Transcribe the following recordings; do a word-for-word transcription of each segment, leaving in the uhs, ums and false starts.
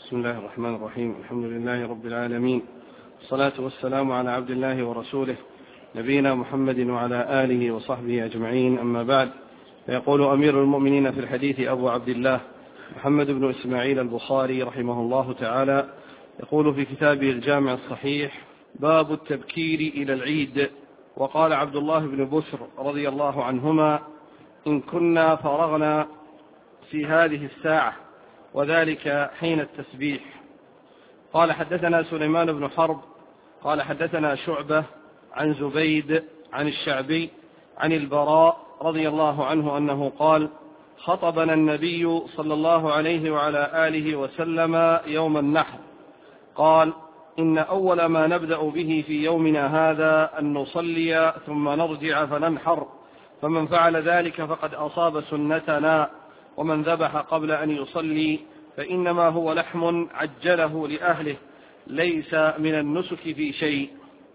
بسم الله الرحمن الرحيم. الحمد لله رب العالمين، الصلاة والسلام على عبد الله ورسوله نبينا محمد وعلى آله وصحبه أجمعين، أما بعد. فيقول أمير المؤمنين في الحديث أبو عبد الله محمد بن إسماعيل البخاري رحمه الله تعالى، يقول في كتابه الجامع الصحيح: باب التبكير إلى العيد. وقال عبد الله بن بسر رضي الله عنهما: إن كنا فرغنا في هذه الساعة وذلك حين التسبيح. قال حدثنا سليمان بن حرب قال حدثنا شعبة عن زبيد عن الشعبي عن البراء رضي الله عنه أنه قال: خطبنا النبي صلى الله عليه وعلى آله وسلم يوم النحر، قال: إن أول ما نبدأ به في يومنا هذا أن نصلي ثم نرجع فننحر، فمن فعل ذلك فقد أصاب سنتنا، ومن ذبح قبل أن يصلي فإنما هو لحم عجله لأهله، ليس من النسك في شيء.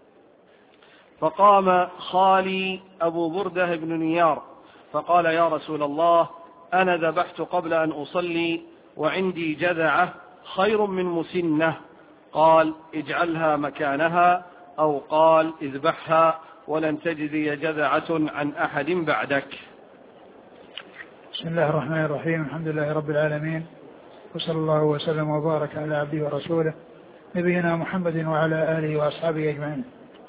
فقام خالي أبو بردة بن نيار فقال: يا رسول الله، أنا ذبحت قبل أن أصلي وعندي جذعة خير من مسنة. قال: اجعلها مكانها، أو قال: اذبحها ولن تجزي جذعة عن أحد بعدك. بسم الله الرحمن الرحيم. الحمد لله رب العالمين، وصلى الله وسلم وبارك على عبده ورسوله نبينا محمد وعلى آله وأصحابه أجمعين.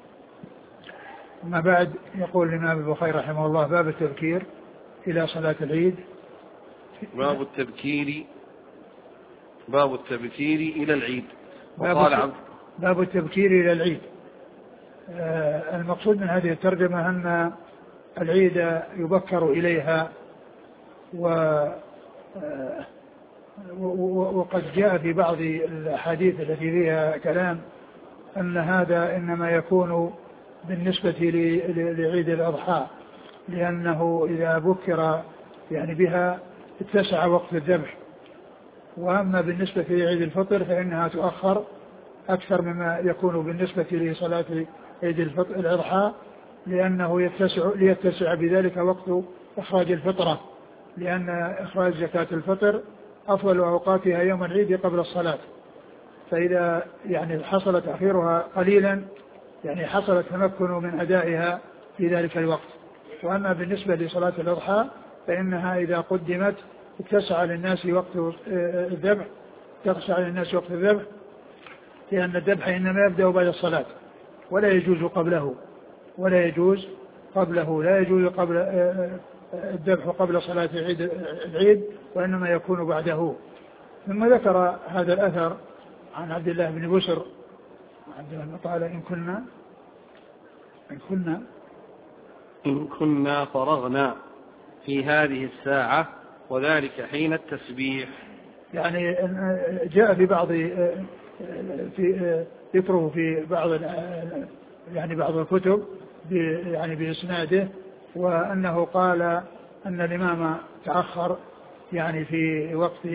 أما بعد، يقول الإمام البخاري رحمه الله: باب التبكير إلى صلاة العيد. باب التبكير باب التبكير إلى العيد. وقال باب, باب التبكير إلى العيد. آه المقصود من هذه الترجمة أن العيد يبكر إليها، و آه وقد جاء في بعض الأحاديث التي فيها كلام أن هذا إنما يكون بالنسبة لعيد الأضحى، لأنه إذا بكر يعني بها اتسع وقت الذبح. وأما بالنسبة لعيد الفطر فإنها تؤخر أكثر مما يكون بالنسبة لصلاة عيد الفطر الأضحى، لأنه يتسع ليتسع بذلك وقت إخراج الفطرة، لأن إخراج زكاة الفطر أفضل أوقاتها يوم العيد قبل الصلاة، فإذا يعني حصل تأخيرها قليلا يعني حصل التمكن من أدائها في ذلك الوقت. وأما بالنسبة لصلاة الأضحى فإنها إذا قدمت اتسع للناس وقت الذبح تخشع للناس وقت الذبح، لأن الذبح إنما يبدأ بعد الصلاة ولا يجوز قبله ولا يجوز قبله لا يجوز قبل الذبح قبل صلاة العيد, العيد وإنما يكون بعده. ثم ذكر هذا الأثر عن عبد الله بن بسر عندما قال: إن كنا إن كنا إن كنا فرغنا في هذه الساعة وذلك حين التسبيح. يعني جاء في بعض في ذكره في بعض يعني بعض الكتب يعني بإسناده، وأنه قال أن الإمام تأخر يعني في وقت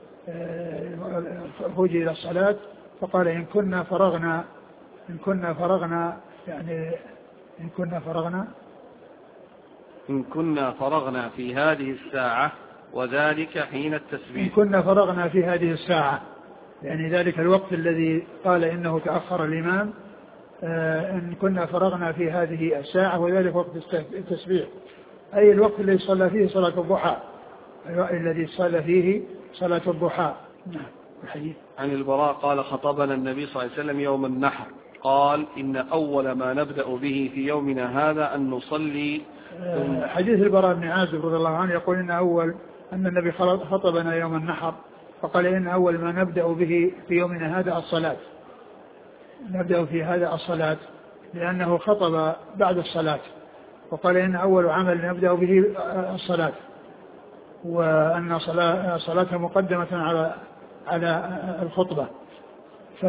الخروج إلى الصلاة، فقال: إن كنا فرغنا إن كنا فرغنا يعني إن كنا فرغنا إن كنا فرغنا في هذه الساعة وذلك حين التسبيح. إن كنا فرغنا في هذه الساعة يعني ذلك الوقت الذي قال إنه تأخر الإمام، إن كنا فرغنا في هذه الساعة وذلك وقت التسبيح، أي الوقت الذي صلى فيه صلاة الضحى، الذي صلى فيه صلاة الضحى. الحديث عن البراء قال: خطبنا النبي صلى الله عليه وسلم يوم النحر، قال: إن أول ما نبدأ به في يومنا هذا أن نصلي. حديث البراء بن عازب رضي الله عنه يقول: إن أول أن النبي خطبنا يوم النحر فقال: إن أول ما نبدأ به في يومنا هذا الصلاة، نبدأ في هذا الصلاة، لأنه خطب بعد الصلاة وقال: إن أول عمل نبدأ به الصلاة، وأن صلاة مقدمة على على الخطبة. ف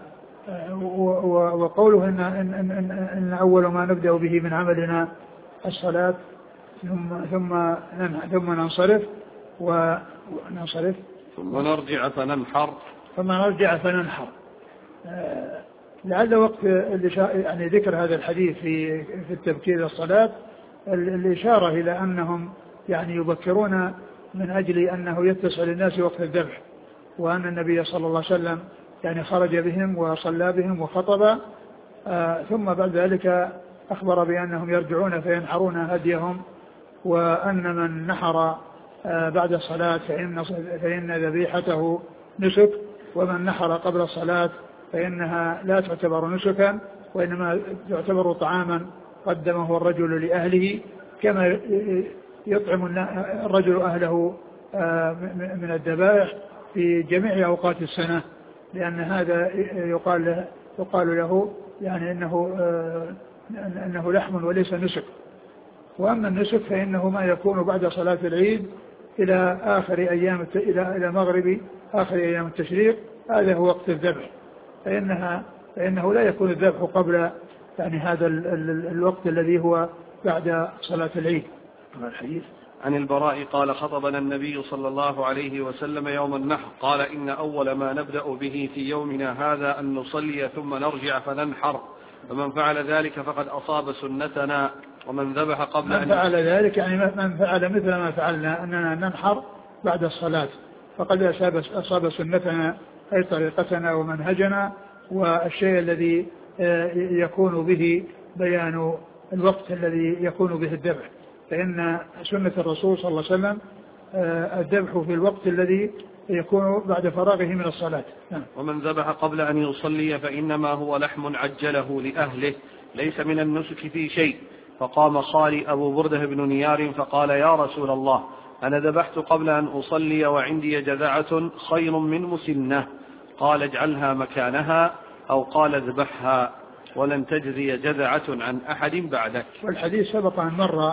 وقوله إن, إن, إن, إن أول ما نبدأ به من عملنا الصلاة ثم ثم ثم ننصرف وننصرف ثم نرجع فننحر ثم نرجع فننحر. لعل وقت يعني ذكر هذا الحديث في في التبكير إلى الصلاة الإشارة إلى أنهم يعني يبكرون من أجل أنه يتسع للناس وقت الذبح، وأن النبي صلى الله عليه وسلم يعني خرج بهم وصلى بهم وخطب، آه ثم بعد ذلك أخبر بأنهم يرجعون فينحرون هديهم، وأن من نحر آه بعد الصلاة فإن, فإن ذبيحته نسك، ومن نحر قبل الصلاة فإنها لا تعتبر نسكا وإنما تعتبر طعاما قدمه الرجل لأهله، كما يطعم الرجل أهله من الذبائح في جميع أوقات السنة، لأن هذا يقال له, يقال له يعني إنه, إنه لحم وليس نسك. وأما النسك فإنه ما يكون بعد صلاة العيد إلى آخر أيام إلى إلى مغرب آخر أيام التشريق، هذا هو وقت الذبح، فإنها فإنه لا يكون الذبح قبل يعني هذا ال ال الوقت الذي هو بعد صلاة العيد. الحديث عن البراء قال خطبنا النبي صلى الله عليه وسلم يوم النحر قال إن أول ما نبدأ به في يومنا هذا أن نصلي ثم نرجع فننحر، فمن فعل ذلك فقد أصاب سنتنا، ومن ذبح قبل من أن فعل ذلك يعني من فعل مثل ما فعلنا أننا ننحر بعد الصلاة فقد أصاب سنتنا أي طريقتنا ومنهجنا، والشيء الذي يكون به بيان الوقت الذي يكون به الذبح، فإن سنة الرسول صلى الله عليه وسلم الذبح في الوقت الذي يكون بعد فراغه من الصلاة. ومن ذبح قبل أن يصلي فإنما هو لحم عجله لأهله ليس من النسك في شيء. فقام خالي أبو بردة بن نيار فقال يا رسول الله أنا ذبحت قبل أن أصلي وعندي جذعة خير من مسنة، قال اجعلها مكانها أو قال اذبحها ولن تجزي جذعة عن أحد بعدك. والحديث سبق أن مر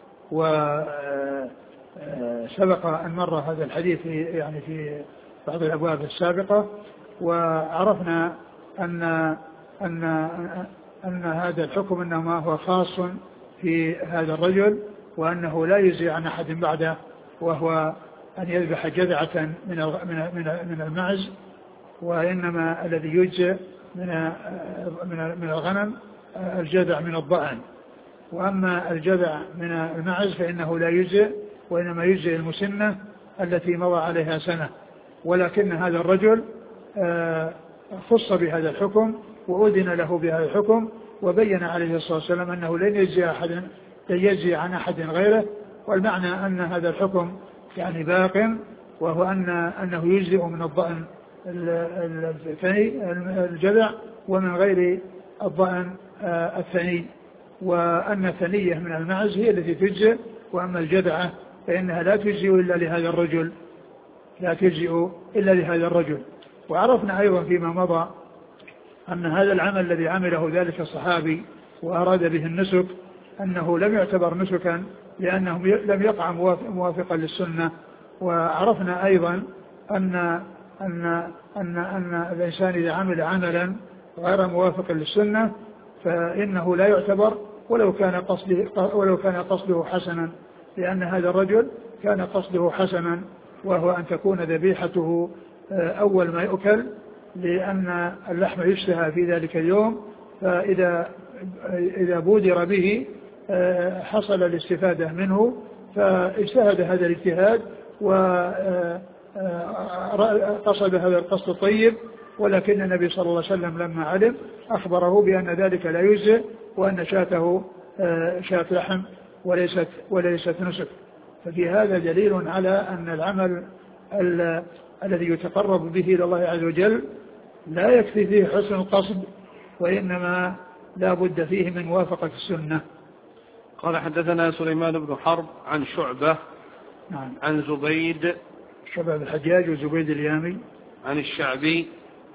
وسبق أن مر هذا الحديث في يعني في بعض الأبواب السابقة، وعرفنا أن أن أن هذا الحكم إنما هو خاص في هذا الرجل، وأنه لا يجزي عن أحد بعده، وهو أن يذبح جذعة من من المعز، وإنما الذي يجزي من من الغنم الجذع من الضأن، وأما الجذع من المعز فإنه لا يجزي، وإنما يجزي المسنة التي مضى عليها سنة. ولكن هذا الرجل خص بهذا الحكم وأذن له بهذا الحكم، وبين عليه الصلاة والسلام أنه لن يجزي أحد لن يجزي عن أحد غيره، والمعنى أن هذا الحكم يعني باق، وهو أن أنه يجزئ من الضأن الثني الجذع ومن غير الضأن الثني، وأن الثنية من المعز هي التي تجزئ، وأما الجذعة فإنها لا تجزئ إلا لهذا الرجل لا تجزئ إلا لهذا الرجل. وعرفنا أيضا فيما مضى أن هذا العمل الذي عمله ذلك الصحابي وأراد به النسك أنه لم يعتبر نسكا لأنه لم يقع موافقا للسنة. وعرفنا أيضا أن أن أن أن الإنسان إذا عمل عملا غير موافق للسنة فإنه لا يعتبر ولو كان قصده ولو كان قصده حسنا، لأن هذا الرجل كان قصده حسنا، وهو أن تكون ذبيحته أول ما يؤكل، لأن اللحم يشتهى في ذلك اليوم، فإذا إذا بودر به حصل الاستفادة منه، فاجتهد هذا الاجتهاد وقصد هذا القصد الطيب. ولكن النبي صلى الله عليه وسلم لما علم أخبره بأن ذلك لا يجزئ، وأن شاته شاة لحم وليست وليست نسك. ففي هذا دليل على أن العمل الذي يتقرب به إلى الله عز وجل لا يكفي فيه حسن القصد، وإنما لا بد فيه من موافقة السنة. قال حدثنا سليمان بن حرب عن شعبة نعم. عن زبيد شعبة بن الحجاج وزبيد اليامي عن الشعبي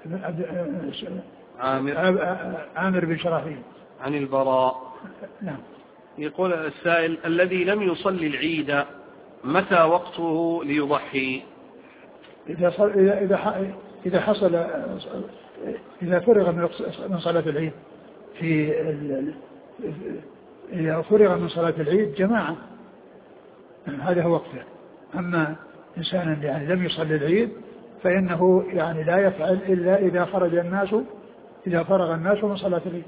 عامر, عامر بن شراحيل عن البراء. نعم. يقول السائل الذي لم يصلي العيد متى وقته ليضحي؟ إذا إذا إذا حصل إذا فرغ من صلاة العيد في إذا فرغ من صلاة العيد جماعة هذا هو وقته. أما إنسان يعني لم يصلي العيد فإنه يعني لا يفعل إلا إذا خرج الناس إذا فرغ الناس من صلاة العيد.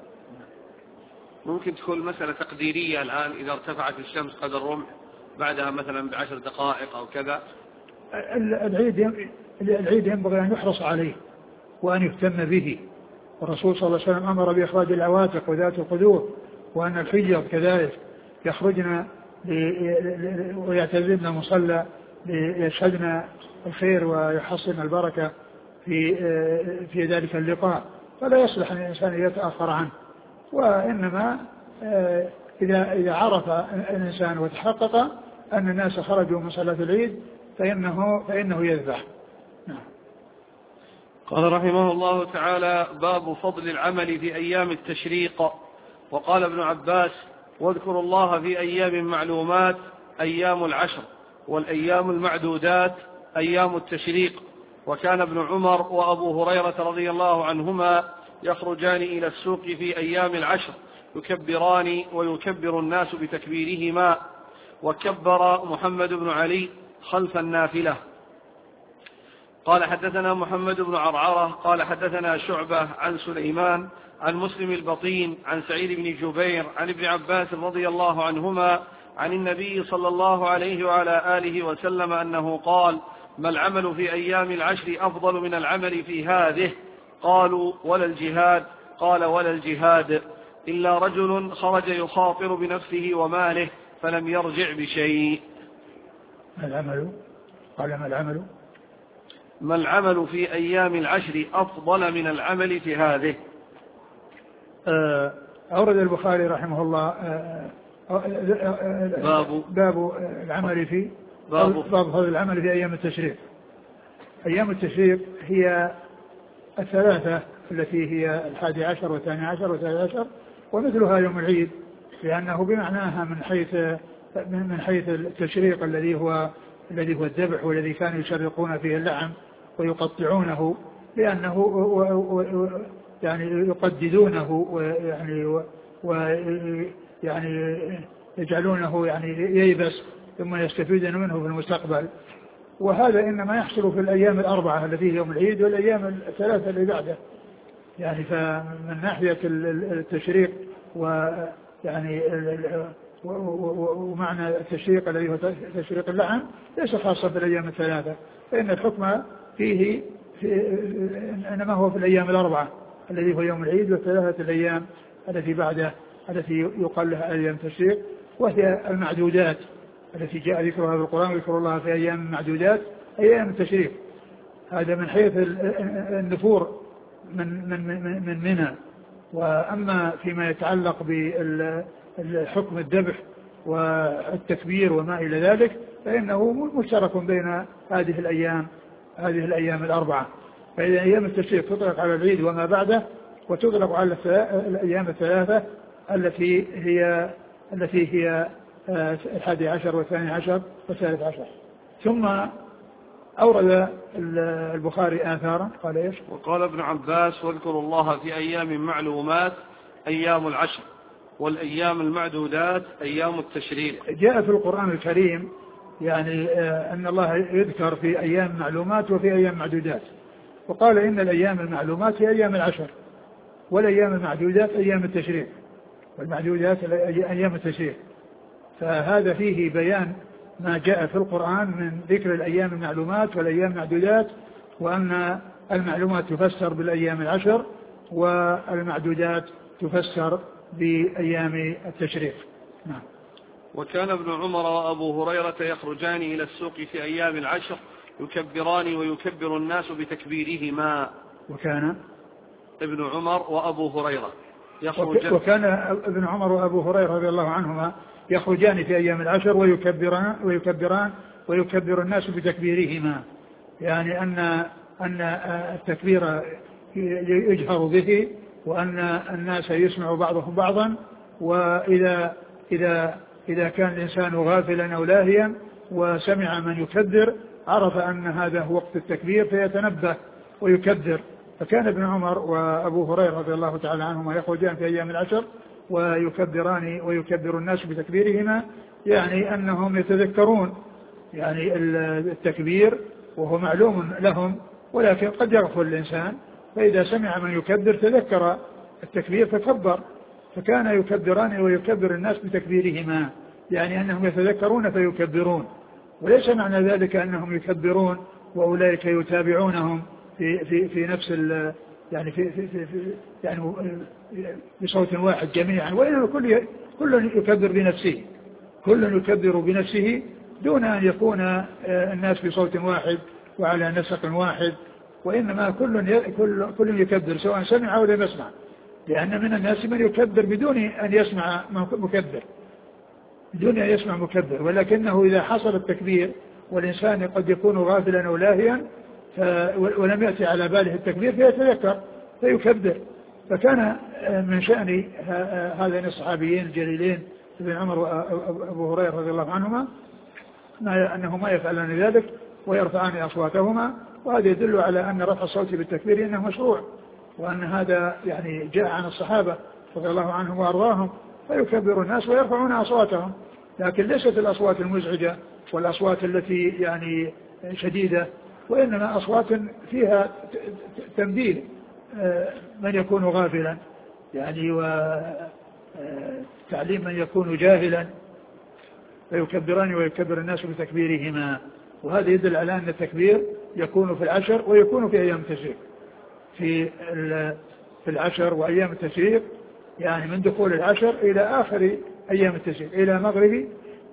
ممكن تكون مسألة تقديرية الآن إذا ارتفعت الشمس قدر الرمح بعدها مثلا بعشر دقائق أو كذا. العيد العيد ينبغي أن يحرص عليه وأن يهتم به. والرسول صلى الله عليه وسلم أمر بإخراج العواتق وذات القدور، وأن الحجر كذلك يخرجن ويعتزلن مصلى ليشهدن الخير ويحصن البركة في في ذلك اللقاء، فلا يصلح أن الإنسان يتأخر عنه. وإنما إذا إذا عرف الإنسان وتحقق أن الناس خرجوا من صلاة العيد فإنه فإنه يذبح. نعم. قال رحمه الله تعالى: باب فضل العمل في أيام التشريق. وقال ابن عباس: واذكروا الله في أيام معلومات أيام العشر، والأيام المعدودات أيام التشريق. وكان ابن عمر وأبو هريرة رضي الله عنهما يخرجان إلى السوق في أيام العشر يكبران ويكبر الناس بتكبيرهما. وكبر محمد بن علي خلف النافلة. قال حدثنا محمد بن عرعرة قال حدثنا شعبة عن سليمان عن مسلم البطين عن سعيد بن جبير عن ابن عباس رضي الله عنهما عن النبي صلى الله عليه وعلى آله وسلم أنه قال: ما العمل في أيام العشر أفضل من العمل في هذه؟ قالوا: ولا الجهاد؟ قال: ولا الجهاد إلا رجل خرج يخاطر بنفسه وماله فلم يرجع بشيء. ما العمل؟ قال: ما العمل؟ ما العمل في أيام العشر أفضل من العمل في هذه؟ أورد البخاري رحمه الله باب باب العمل في باب باب فضل العمل في أيام التشريق. أيام التشريق هي الثلاثة التي هي الحادي عشر والثاني عشر والثالث عشر، ومثلها يوم العيد، لأنه بمعناها من حيث من حيث التشريق الذي هو الذي هو الذبح، والذي كانوا يشرقون فيه اللحم ويقطعونه، لأنه و و يعني يقددونه ويعني ويعني يجعلونه يعني ييبس ثم يستفيدون منه في المستقبل. وهذا إنما يحصل في الأيام الأربعة التي هي يوم العيد والأيام الثلاثة اللي بعده. يعني فمن ناحية التشريق ويعني ومعنى التشريق الذي هو تشريق اللحم ليس خاصا في الأيام الثلاثة، فإن الحكم فيه في إنما هو في الأيام الأربعة الذي هو يوم العيد والثلاثة الأيام التي بعده التي يقال لها أيام التشريق، وهي المعدودات التي جاء ذكرها في القرآن: وذكر الله في أيام معدودات أيام التشريق. هذا من حيث النفور من من من من منى. وأما فيما يتعلق بالحكم الذبح والتكبير وما إلى ذلك فإنه مشترك بين هذه الأيام هذه الأيام الأربعة. فإذا أيام التشريق تطلق على العيد وما بعده، وتطلق على الأيام الثلاثة التي هي التي هي الحادي عشر والثاني عشر والثالث عشر. ثم أورد البخاري آثارا قال إيش؟ وقال ابن عباس: واذكروا الله في أيام معلومات أيام العشر، والأيام المعدودات أيام التشريق. جاء في القرآن الكريم يعني أن الله يذكر في أيام معلومات وفي أيام معدودات، وقال إن الأيام المعلومات هي أيام العشر، والأيام المعدودات أيام التشريق، والمعدودات أيام التشريق. فهذا فيه بيان ما جاء في القرآن من ذكر الأيام المعلومات والأيام المعدودات، وأن المعلومات تفسر بالأيام العشر والمعدودات تفسر بأيام التشريق. نعم. وكان ابن عمر وأبو هريرة يخرجان إلى السوق في أيام العشر يكبران ويكبر الناس بتكبيرهما. وكان ابن عمر وأبو هريرة يخرجان وكان ابن عمر وأبو هريرة رضي الله عنهما يخرجان في أيام العشر ويكبران ويكبران ويكبر الناس بتكبيرهما، يعني أن أن التكبير يجهر به، وأن الناس يسمع بعضهم بعضا، وإذا إذا إذا كان الإنسان غافلا أو لاهيا وسمع من يكبر عرف أن هذا هو وقت التكبير فيتنبه ويكبر. فكان ابن عمر وأبو هريرة رضي الله تعالى عنهما يخرجان في أيام العشر ويكبران ويكبر الناس بتكبيرهما، يعني أنهم يتذكرون يعني التكبير وهو معلوم لهم، ولكن قد يغفل الإنسان، فإذا سمع من يكبر تذكر التكبير فكبر. فكان يكبران ويكبر الناس بتكبيرهما، يعني أنهم يتذكرون فيكبرون، وليس معنى ذلك أنهم يكبرون وأولئك يتابعونهم في في في نفس ال يعني في في في في يعني بصوت واحد جميعا، وإنما كل كل يكبر بنفسه، كل يكبر بنفسه دون أن يكون الناس بصوت واحد وعلى نسق واحد، وإنما كل كل كل يكبر سواء سمع أو لم يسمع، لأن من الناس من يكبر بدون أن يسمع مكبر، بدون أن يسمع مكبر، ولكنه إذا حصل التكبير والإنسان قد يكون غافلا أو لاهيا ولم يأتي على باله التكبير فيتذكر فيكبر. فكان من شأن هذين الصحابيين الجليلين ابن عمر وأبو هريرة رضي الله عنهما أنهما يفعلان ذلك ويرفعان أصواتهما، وهذا يدل على أن رفع الصوت بالتكبير إنه مشروع، وأن هذا يعني جاء عن الصحابة رضي الله عنهم وأرضاهم، فيكبر الناس ويرفعون أصواتهم، لكن ليست الأصوات المزعجة والأصوات التي يعني شديدة، وإنما أصوات فيها تنبيه من يكون غافلا يعني وتعليم من يكون جاهلا، فيكبران ويكبر الناس بتكبيرهما. وهذا يدل على أن التكبير يكون في العشر ويكون في أيام التشريق، في في العشر وأيام التشريق يعني من دخول العشر إلى آخر أيام التشريق إلى مغرب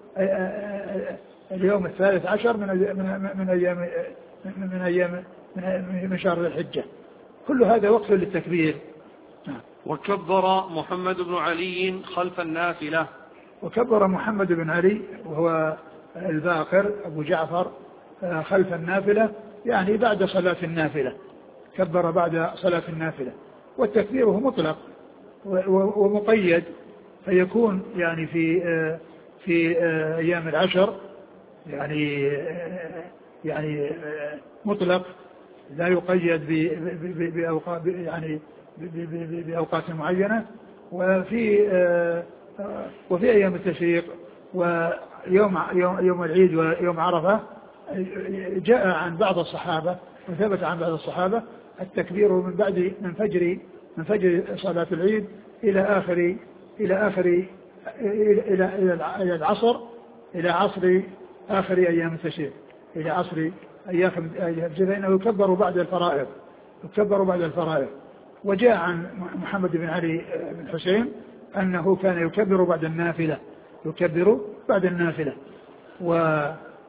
اليوم الثالث عشر من من أيام من أيام من شهر الحجة، كل هذا وقت للتكبير. وكبر محمد بن علي خلف النافلة. وكبر محمد بن علي وهو الباقر أبو جعفر خلف النافلة يعني بعد صلاة النافلة، كبر بعد صلاة النافلة، والتكبير هو مطلق ومقيد، فيكون يعني في في أيام العشر يعني يعني مطلق لا يقيد بأوقات يعني بأوقات معينة، وفي وفي أيام التشريق ويوم يوم العيد ويوم عرفة جاء عن بعض الصحابة وثبت عن بعض الصحابة التكبير من بعد من فجر من فجر صلاة العيد إلى آخر إلى آخر إلى إلى إلى العصر إلى عصر آخر أيام التشريق إلى عصر أيام فإنه يكبر بعد الفرائض يكبر بعد الفرائض. وجاء عن محمد بن علي بن حسين أنه كان يكبر بعد النافلة يكبر بعد النافلة و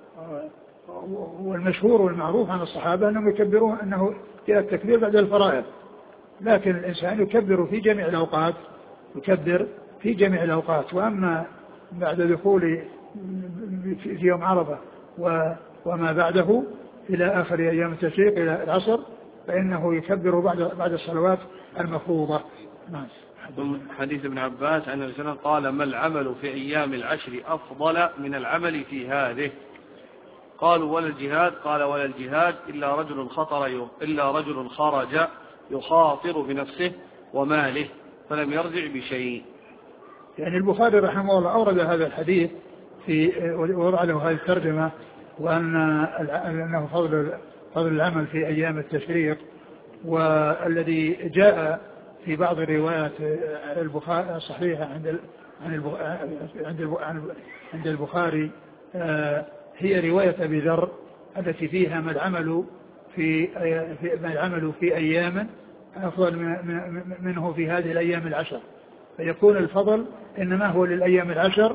والمشهور والمعروف عن الصحابة أنهم يكبرون أنه جاء التكبير بعد الفرائض، لكن الإنسان يكبر في جميع الأوقات يكبر في جميع الأوقات، وأما بعد دخول في يوم عرفة وما بعده إلى آخر أيام التشريق إلى العصر فإنه يكبر بعد بعد الصلوات المفروضة. نعم. حديث ابن عباس أن الرسول قال: ما العمل في أيام العشر أفضل من العمل في هذه؟ قالوا: ولا الجهاد؟ قال: ولا الجهاد إلا رجل خطر إلا رجل خرج يخاطر بنفسه وماله فلم يرجع بشيء. يعني البخاري رحمه الله أورد هذا الحديث في وضع له هذه الترجمة، وأن أنه فضل فضل العمل في أيام التشريق، والذي جاء في بعض الروايات البخاري الصحيحة عند عند عند البخاري هي رواية أبي ذر التي فيها ما العمل في ما العمل في أيام أفضل منه في هذه الأيام العشر، فيكون الفضل إنما هو للأيام العشر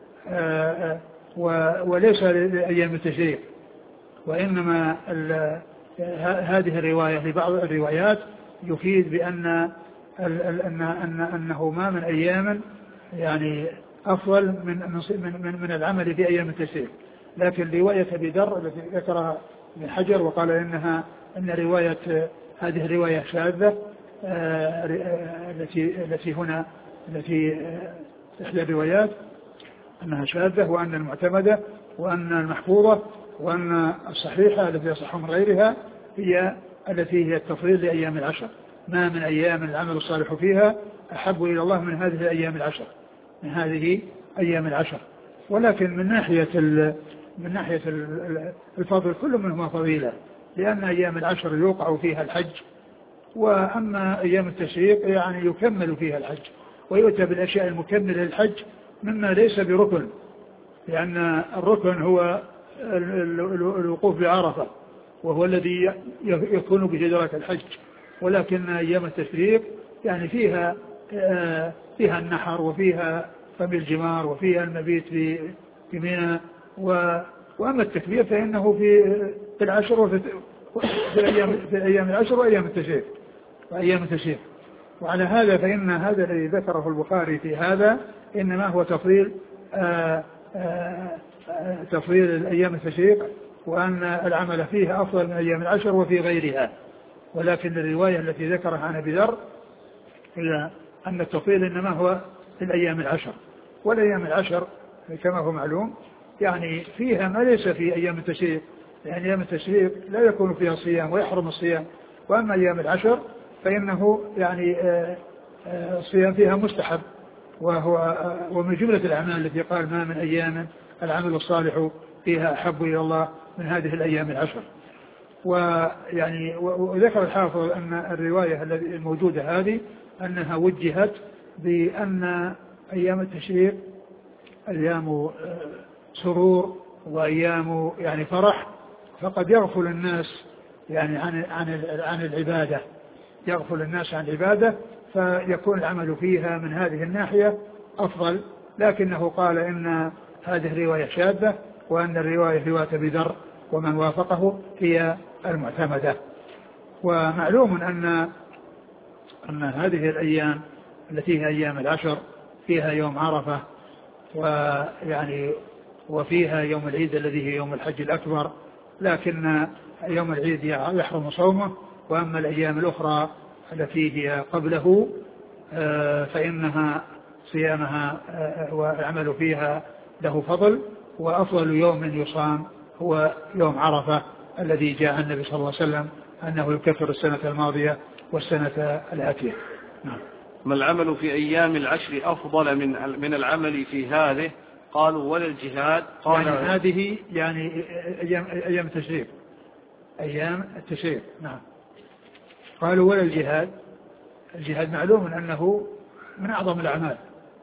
وليس لأيام التشريق، وإنما هذه الرواية لبعض الروايات يفيد بأن أن أن أنه ما من أيام يعني أفضل من من من العمل في أيام التشريق. لكن رواية أبي ذر التي ذكرها ابن حجر وقال إنها أن رواية هذه الرواية شاذة التي التي هنا التي إحدى الروايات أنها شاذة، وأن المعتمدة وأن المحفوظة وأن الصحيحة التي يصح من غيرها هي التي هي التفضيل لأيام العشر. ما من أيام العمل الصالح فيها أحب إلى الله من هذه الأيام العشر من هذه أيام العشر. ولكن من ناحية من ناحية الفضل كل منهما فضيلة، لأن أيام العشر يوقع فيها الحج، وأما أيام التشريق يعني يكمل فيها الحج ويؤتى بالأشياء المكملة للحج مما ليس بركن، لأن الركن هو الوقوف بعرفة، وهو الذي يكون بجدارة الحج، ولكن أيام التشريق يعني فيها فيها النحر وفيها رمي الجمار وفيها المبيت في منى. وأما التكبير فإنه في في العشر وفي في الأيام في أيام العشر وأيام التشريق وأيام التشريق. وعلى هذا فإن هذا الذي ذكره البخاري في هذا إنما هو تفضيل آآ آآ تفضيل الأيام التشريق، وأن العمل فيها أفضل من أيام العشر وفي غيرها. ولكن الرواية التي ذكرها عن أبي ذر هي أن التفضيل إنما هو في الأيام العشر، والأيام العشر كما هو معلوم يعني فيها ما ليس في أيام التشريق، لأن أيام التشريق لا يكون فيها صيام ويحرم الصيام، وأما أيام العشر فإنه يعني الصيام فيها مستحب، وهو ومن جملة الأعمال التي قال ما من أيام العمل الصالح فيها أحب إلى الله من هذه الأيام العشر. ويعني وذكر الحافظ أن الرواية الموجودة هذه أنها وجهت بأن أيام التشريق أيام سرور وأيام يعني فرح، فقد يغفل الناس يعني عن عن عن العبادة، يغفل الناس عن العبادة، فيكون العمل فيها من هذه الناحية أفضل. لكنه قال إن هذه الرواية شاذة، وأن الرواية رواية أبي ذر ومن وافقه هي المعتمدة. ومعلوم أن أن هذه الأيام التي هي أيام العشر فيها يوم عرفة، ويعني وفيها يوم العيد الذي هي يوم الحج الأكبر، لكن يوم العيد يحرم صومه. وأما الأيام الأخرى التي هي قبله فإنها صيامها والعمل فيها له فضل، وأفضل يوم يصام هو يوم عرفة الذي جاء النبي صلى الله عليه وسلم أنه يكفر السنة الماضية والسنة الآتية. نعم. ما العمل في أيام العشر أفضل من من العمل في هذه؟ قالوا ولا الجهاد. قال يعني هذه يعني أيام أيام التشريق أيام التشريق. نعم. قالوا ولا الجهاد. الجهاد معلوم أنه من أعظم الأعمال،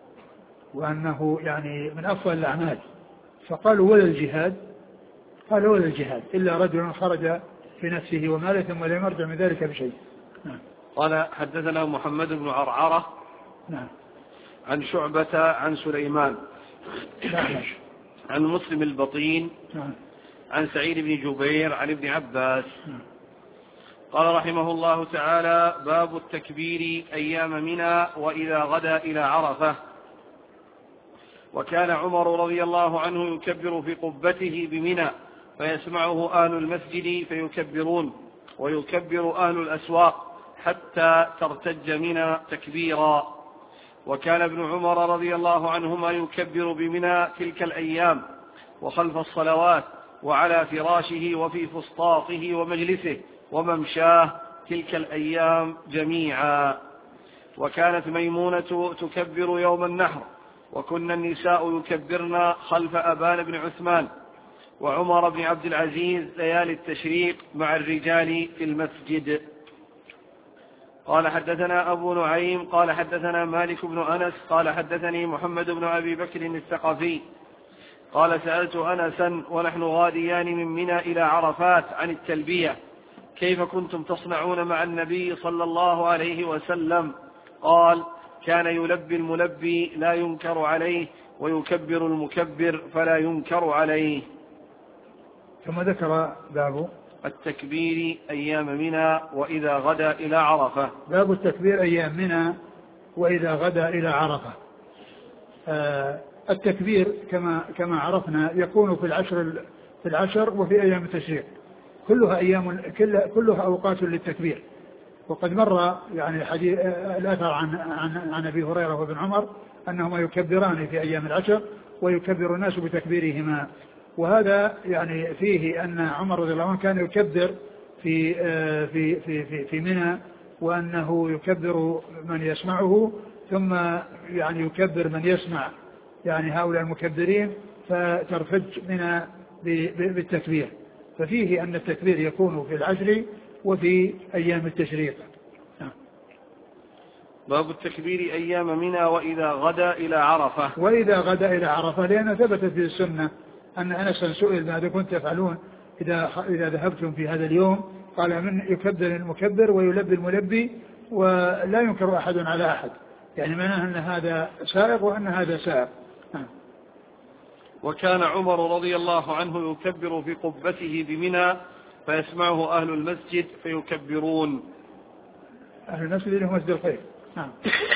وأنه يعني من أفضل الأعمال، فقالوا ولا الجهاد. قالوا ولا الجهاد إلا رجل خرج في نفسه وماله ثم لم يرجع من ذلك بشيء. نعم. قال حدثنا محمد بن عرعرة نعم. عن شعبة عن سليمان نعم. عن مسلم البطين نعم. عن سعيد بن جبير عن ابن عباس. نعم. قال رحمه الله تعالى: باب التكبير أيام منى وإذا غدا إلى عرفة. وكان عمر رضي الله عنه يكبر في قبته بمنى فيسمعه أهل المسجد فيكبرون، ويكبر أهل الأسواق حتى ترتج منى تكبيرا. وكان ابن عمر رضي الله عنهما يكبر بمنى تلك الأيام وخلف الصلوات وعلى فراشه وفي فسطاطه ومجلسه وممشاه تلك الأيام جميعا. وكانت ميمونة تكبر يوم النحر، وكنا النساء يكبرن خلف أبان بن عثمان وعمر بن عبد العزيز ليالي التشريق مع الرجال في المسجد. قال حدثنا أبو نعيم قال حدثنا مالك بن أنس قال حدثني محمد بن أبي بكر الثقفي قال: سألت أنسا ونحن غاديان من منى إلى عرفات عن التلبية، كيف كنتم تصنعون مع النبي صلى الله عليه وسلم؟ قال: كان يلبي الملبي لا ينكر عليه، ويكبر المكبر فلا ينكر عليه. ثم ذكر باب التكبير أيام منى وإذا غدا إلى عرفة. باب التكبير أيام منى وإذا غدا إلى عرفة. آه التكبير كما كما عرفنا يكون في العشر في العشر وفي أيام التشريق، كلها أيام كلها أوقات للتكبير. وقد مر يعني حديث الأثر عن عن عن أبي هريرة وابن عمر أنهما يكبران في أيام العشر ويكبر الناس بتكبيرهما. وهذا يعني فيه أن عمر رضي الله عنه كان يكبر في في في في, في منى، وأنه يكبر من يسمعه ثم يعني يكبر من يسمع يعني هؤلاء المكبرين فترفج منى بالتكبير. ففيه أن التكبير يكون في العشر وفي أيام التشريق. باب التكبير أيام منى وإذا غدا إلى عرفة. وإذا غدا إلى عرفة، لأن ثبتت في السنة أن أنسا سئل ماذا كنت تفعلون إذا إذا ذهبتم في هذا اليوم قال من يكبر المكبر ويلبي الملبي ولا ينكر أحد على أحد، يعني معناه أن هذا سائق وأن هذا سائق. وكان عمر رضي الله عنه يكبر في قبته بمنى فيسمعه أهل المسجد فيكبرون. أهل المسجد له مسجد الخير. نعم.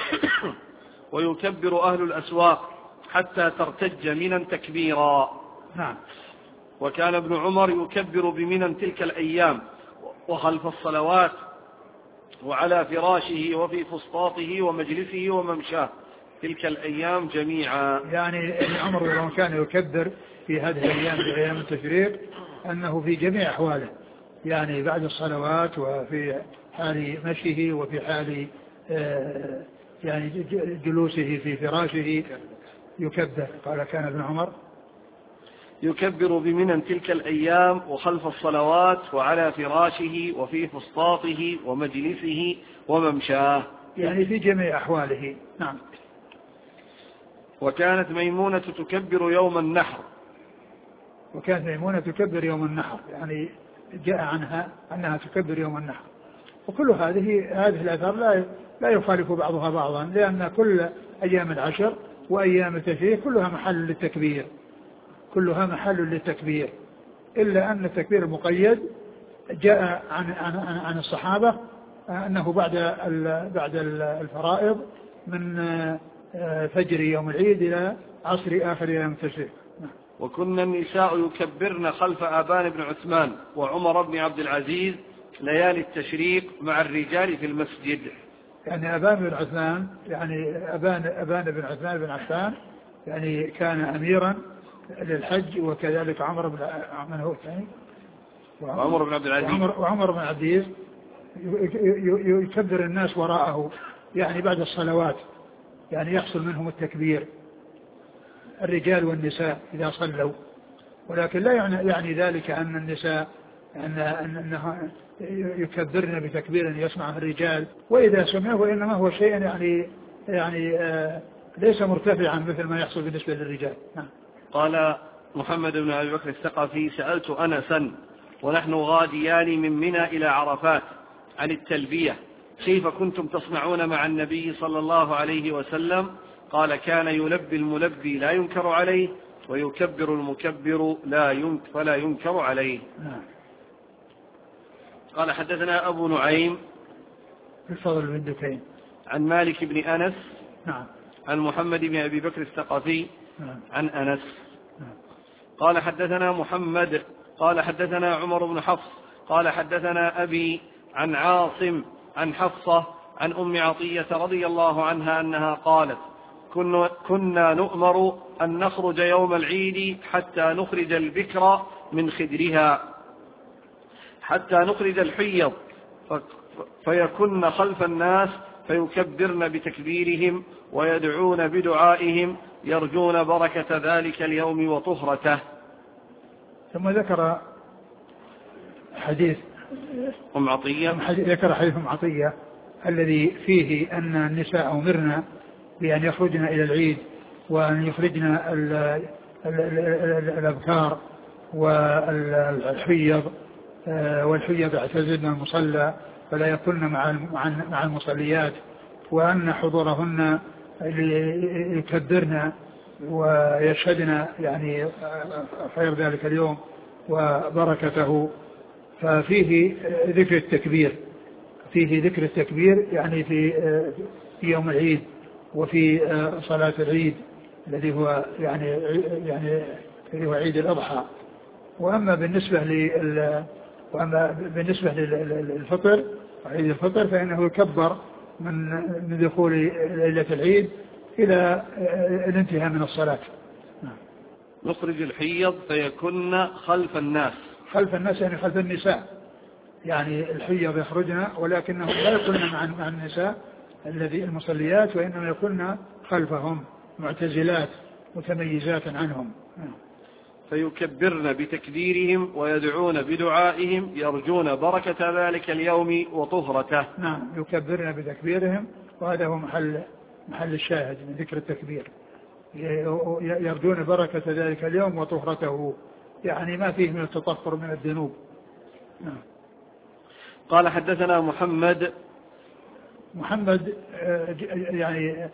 ويكبر أهل الأسواق حتى ترتج منى تكبيرا. نعم. وكان ابن عمر يكبر بمنى تلك الأيام وخلف الصلوات وعلى فراشه وفي فسطاطه ومجلسه وممشاه تلك الأيام جميعا. يعني ابن عمر لما كان يكبر في هذه الأيام في أيام التشريق أنه في جميع أحواله، يعني بعد الصلوات وفي حال مشيه وفي حال يعني جلوسه في فراشه يكبر. قال كان ابن عمر يكبر بمنى تلك الأيام وخلف الصلوات وعلى فراشه وفي فسطاطه ومجلسه وممشاه، يعني في جميع أحواله. نعم. وكانت ميمونة تكبر يوم النحر. وكانت ميمونة تكبر يوم النحر، يعني جاء عنها أنها تكبر يوم النحر. وكل هذه هذه الآثار لا لا يخالف بعضها بعضا، لأن كل أيام العشر وأيام التشريق كلها محل للتكبير، كلها محل للتكبير، إلا أن التكبير المقيد جاء عن عن عن الصحابة أنه بعد بعد الفرائض من فجر يوم العيد إلى عصر آخر أيام التشريق. وكنا النساء يكبرن خلف آبان بن عثمان وعمر بن عبد العزيز ليالي التشريق مع الرجال في المسجد. يعني أبان بن عثمان يعني أبان أبان بن عثمان بن عفان يعني كان أميرا للحج، وكذلك عمر بن من هو الثاني وعمر بن عبد العزيز وعمر, وعمر بن عبد العزيز يكبر الناس وراءه يعني بعد الصلوات، يعني يحصل منهم التكبير الرجال والنساء إذا صلوا، ولكن لا يعني, يعني ذلك أن النساء أن أنها يكبرن بتكبير يسمعه الرجال، وإذا سمعه إنما هو شيء يعني يعني آه ليس مرتفعا مثل ما يحصل بالنسبة للرجال. نعم. قال محمد بن أبي بكر الثقفي: سألت أنسا ونحن غاديان من منى إلى عرفات عن التلبية كيف كنتم تصنعون مع النبي صلى الله عليه وسلم؟ قال: كان يلبي الملبي لا ينكر عليه ويكبر المكبر لا ينكر فلا ينكر عليه. قال: حدثنا أبو نعيم الفضل بن دكين عن مالك بن أنس نعم عن محمد بن أبي بكر الثقفي نعم عن أنس نعم. قال: حدثنا محمد قال حدثنا عمر بن حفص قال حدثنا أبي عن عاصم عن حفصة عن أم عطية رضي الله عنها أنها قالت: كنا نؤمر أن نخرج يوم العيد حتى نخرج البكر من خدرها حتى نخرج الحيض فيكن خلف الناس فيكبرن بتكبيرهم ويدعون بدعائهم يرجون بركة ذلك اليوم وطهرته. ثم ذكر حديث أم عطية ذكر حديث أم عطية الذي فيه أن النساء أمرنا بأن يخرجن إلى العيد وأن يخرجن الأبكار والحيض والحيض اعتزلن المصلى فلا يكن مع المصليات، وأن حضورهن يكبرن ويشهدن يعني خير ذلك اليوم وبركته. ففيه ذكر التكبير فيه ذكر التكبير يعني في في يوم العيد وفي صلاة العيد الذي هو يعني يعني الذي هو عيد الأضحى. وأما بالنسبة لل وأما بالنسبة للفطر عيد الفطر فإنه يكبر من من دخول ليلة العيد إلى الانتهاء من الصلاة. نخرج الحيض فيكن خلف الناس خلف الناس يعني خلف النساء، يعني الحيض يخرجن ولكنهم لا يكون مع النساء الذي المصليات، وإنما يكون خلفهم معتزلات متميزات عنهم. فيكبرن بتكبيرهم ويدعون بدعائهم يرجون بركة ذلك اليوم وطهرته. نعم، يكبرن بتكبيرهم، وهذا هو محل محل الشاهد من ذكر التكبير، يرجون بركة ذلك اليوم وطهرته، يعني ما فيه من التطهر من الذنوب. نعم. قال حدثنا محمد محمد يعني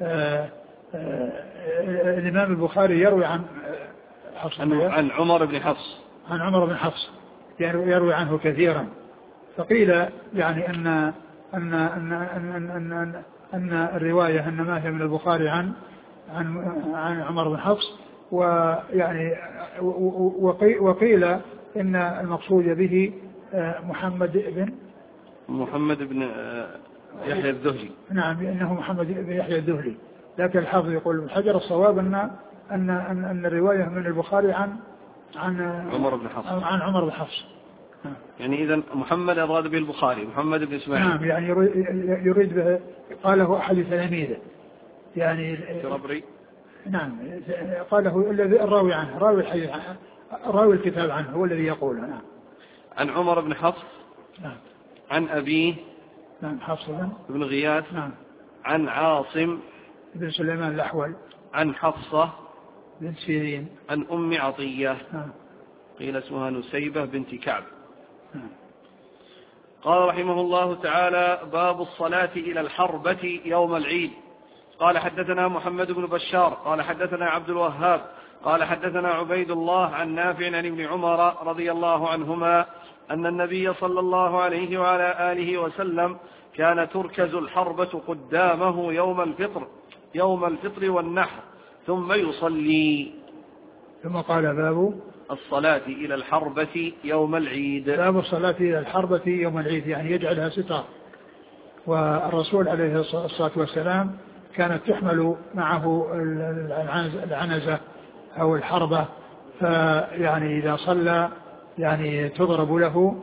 الإمام البخاري يروي عن حفص عن عمر بن حفص عن عمر بن حفص يعني يروي عنه كثيرا. فقيل يعني أن أن أن أن أن, أن, أن الرواية أن ما هي من البخاري عن عن عن عمر بن حفص، ويعني وقيل إن المقصود به محمد بن محمد بن يحيى الذهلي. نعم إنه محمد بن يحيى الذهلي، لكن الحافظ يقول ابن حجر الصواب أن أن أن, أن الرواية من البخاري عن عن عمر بن حفص عن عمر بن حفص. يعني إذا محمد أراد به البخاري محمد بن إسماعيل. نعم يعني يريد به قاله أحد تلاميذه يعني الشربري. نعم قاله الذي الراوي عنه راوي الحديث راوي الكتاب عنه هو الذي يقول. نعم. عن عمر بن حفص. نعم. عن أبيه. نعم حفص بن غياث. نعم. عن عاصم بن سليمان الأحول. عن حفصة بن سيرين. عن أم عطية. نعم. قيل اسمها نسيبة بنت كعب. نعم. قال رحمه الله تعالى: باب الصلاة إلى الحربة يوم العيد. قال حدثنا محمد بن بشار قال حدثنا عبد الوهاب قال حدثنا عبيد الله عن نافع عن ابن عمر رضي الله عنهما أن النبي صلى الله عليه وعلى آله وسلم كان تركز الحربة قدامه يوم الفطر يوم الفطر والنحر ثم يصلي. ثم قال: باب الصلاة إلى الحربة يوم العيد. باب الصلاة إلى الحربة يوم العيد يعني يجعلها سترة. والرسول عليه الصلاة والسلام كانت تحمل معه العنزة أو الحربة، فيعني إذا صلى يعني تضرب له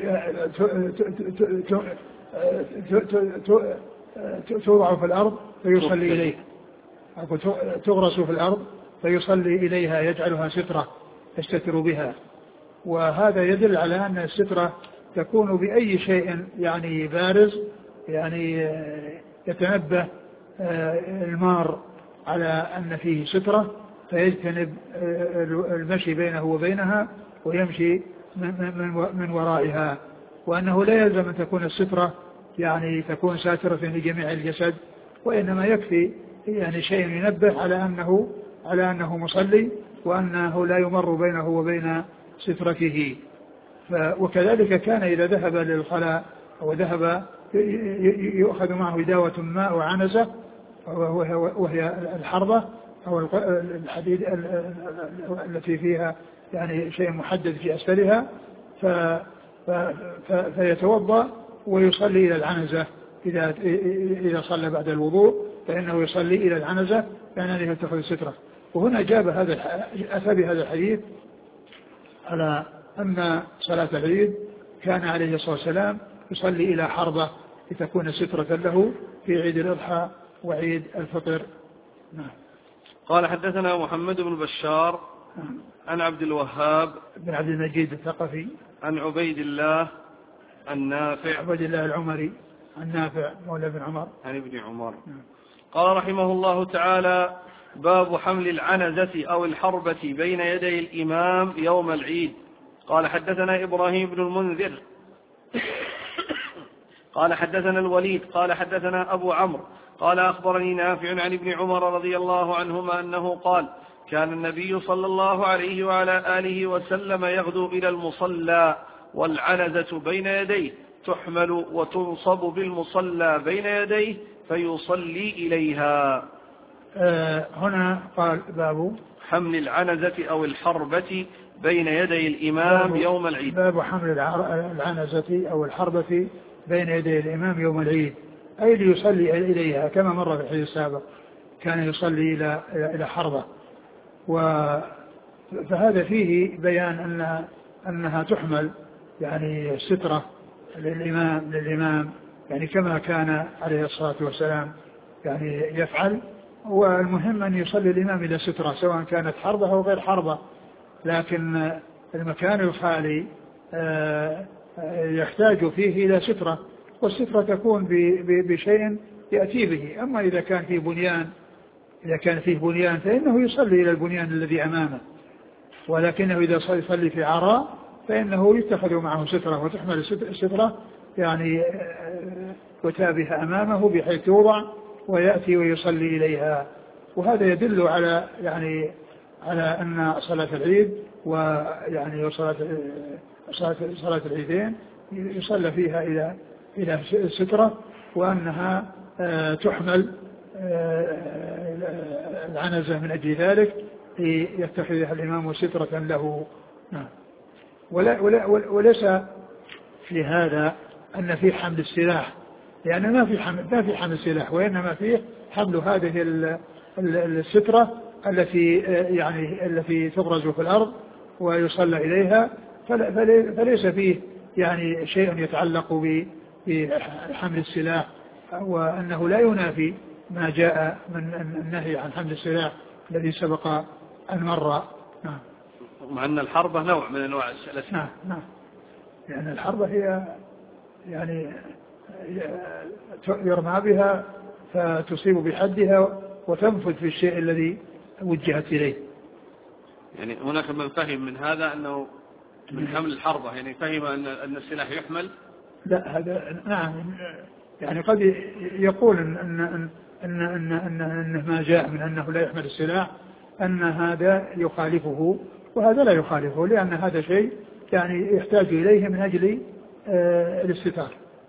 توضع في الأرض فيصلي إليه، تغرس في الأرض فيصلي إليها يجعلها سترة يستتر بها. وهذا يدل على أن السترة تكون بأي شيء يعني بارز يعني يتنبه المار على أن فيه سترة فيجتنب المشي بينه وبينها ويمشي من ورائها. وأنه لا يلزم أن تكون السترة يعني تكون ساترة لجميع الجسد، وإنما يكفي يعني شيء ينبه على أنه على أنه مصلي وأنه لا يمر بينه وبين سترته. وكذلك كان إذا ذهب للخلاء أو ذهب يؤخذ معه داوة ماء وعنزة وهي الحربة أو الحديد التي فيها يعني شيء محدد في أسفلها، فيتوضأ ويصلي إلى العنزة. إذا إذا صلى بعد الوضوء فإنه يصلي إلى العنزة لأنه تأخذ السترة. وهنا جاب هذا أتى بهذا الحديث على أن صلاة العيد كان عليه الصلاة والسلام يصلي إلى حربة لتكون سترة له في عيد الأضحى وعيد الفطر. نعم. قال حدثنا محمد بن بشار عن عبد الوهاب بن عبد المجيد الثقفي عن عبيد الله النافع عبيد الله العمري النافع مولى بن عمر عن ابن عمر. قال رحمه الله تعالى: باب حمل العنزة أو الحربة بين يدي الإمام يوم العيد. قال حدثنا إبراهيم بن المنذر قال حدثنا الوليد قال حدثنا أبو عمرو قال أخبرني نافع عن ابن عمر رضي الله عنهما أنه قال: كان النبي صلى الله عليه وعلى آله وسلم يغدو إلى المصلى والعنزة بين يديه تحمل وتنصب بالمصلى بين يديه فيصلي إليها. آه هنا قال: باب حمل العنزة أو الحربة بين يدي الإمام يوم العيد. باب حمل العنزة أو الحربة بين يدي الإمام يوم العيد، أي ليصلي إليها كما مر في الحديث السابق كان يصلي إلى إلى حربة. فهذا فيه بيان أن أنها تحمل يعني سترة للإمام للإمام يعني كما كان عليه الصلاة والسلام يعني يفعل. والمهم أن يصلي الإمام إلى سترة سواء كانت حربة أو غير حربة، لكن المكان الخالي يحتاج فيه إلى سترة، والسترة تكون بشيء يأتي به. أما إذا كان فيه بنيان إذا كان فيه بنيان فإنه يصلي إلى البنيان الذي أمامه. ولكنه إذا يصلي في عراء فإنه يتخذ معه سترة وتحمل السترة يعني وتابها أمامه بحيث توضع ويأتي ويصلي إليها. وهذا يدل على يعني على أن صلاة العيد ويعني صلاة صلاة صلاة العيدين يصلى فيها إلى إلى السترة، وأنها تحمل العنزة من أجل ذلك يتخذها الإمام سترة له. ولا ولا وليس في هذا أن في حمل السلاح، لأن ما في حمل ما في حمل السلاح، وإنما فيه حمل هذه السترة التي يعني التي تبرز في الأرض ويصلى إليها، فليس فيه يعني شيء يتعلق بحمل السلاح، وأنه لا ينافي ما جاء من النهي عن حمل السلاح الذي سبق أن مر. نعم. مع أن الحربة نوع من أنواع الأسلحة. نعم نعم. يعني الحربة هي يعني يرمى بها فتصيب بحدها وتنفذ في الشيء الذي وجهت إليه. يعني هناك من فهم من هذا أنه من حمل الحربة، يعني فهم أن أن السلاح يحمل. لا هذا نعم، يعني قد يقول أن أن أن أن أن أن ما جاء من أنه لا يحمل السلاح أن هذا يخالفه، وهذا لا يخالفه، لأن هذا شيء يعني يحتاج إليه من أجل آه الاستتار.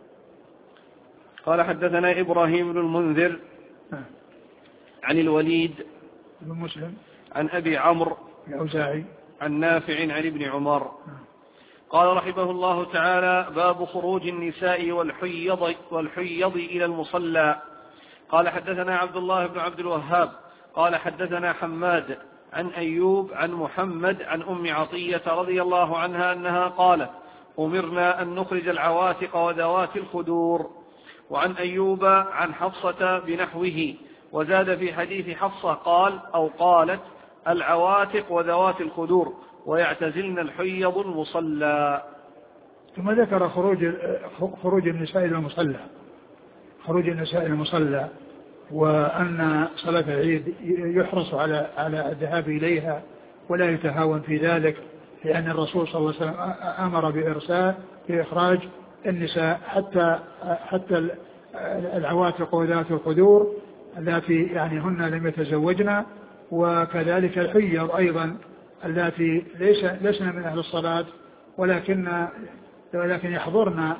قال حدثنا إبراهيم بن المنذر آه. عن الوليد بن مسلم عن أبي عمرو الأوزاعي عن نافع عن ابن عمر قال رحمه الله تعالى: باب خروج النساء والحيض, والحيض إلى المصلى. قال حدثنا عبد الله بن عبد الوهاب قال حدثنا حماد عن أيوب عن محمد عن أم عطية رضي الله عنها أنها قالت: أمرنا أن نخرج العواتق وذوات الخدور. وعن أيوب عن حفصة بنحوه، وزاد في حديث حفصة قال أو قالت: العواتق وذوات الخدور ويعتزلن الحيض المصلى. ثم ذكر خروج خروج النساء إلى المصلى، خروج النساء إلى المصلى، وأن صلاة العيد يحرص على على الذهاب إليها ولا يتهاون في ذلك، لأن الرسول صلى الله عليه وسلم أمر بإرسال بإخراج النساء حتى حتى العواتق وذات الخدور التي يعني هن لم يتزوجن، وكذلك الحيض أيضا التي ليس لسنا من أهل الصلاة ولكن ولكن يحضرن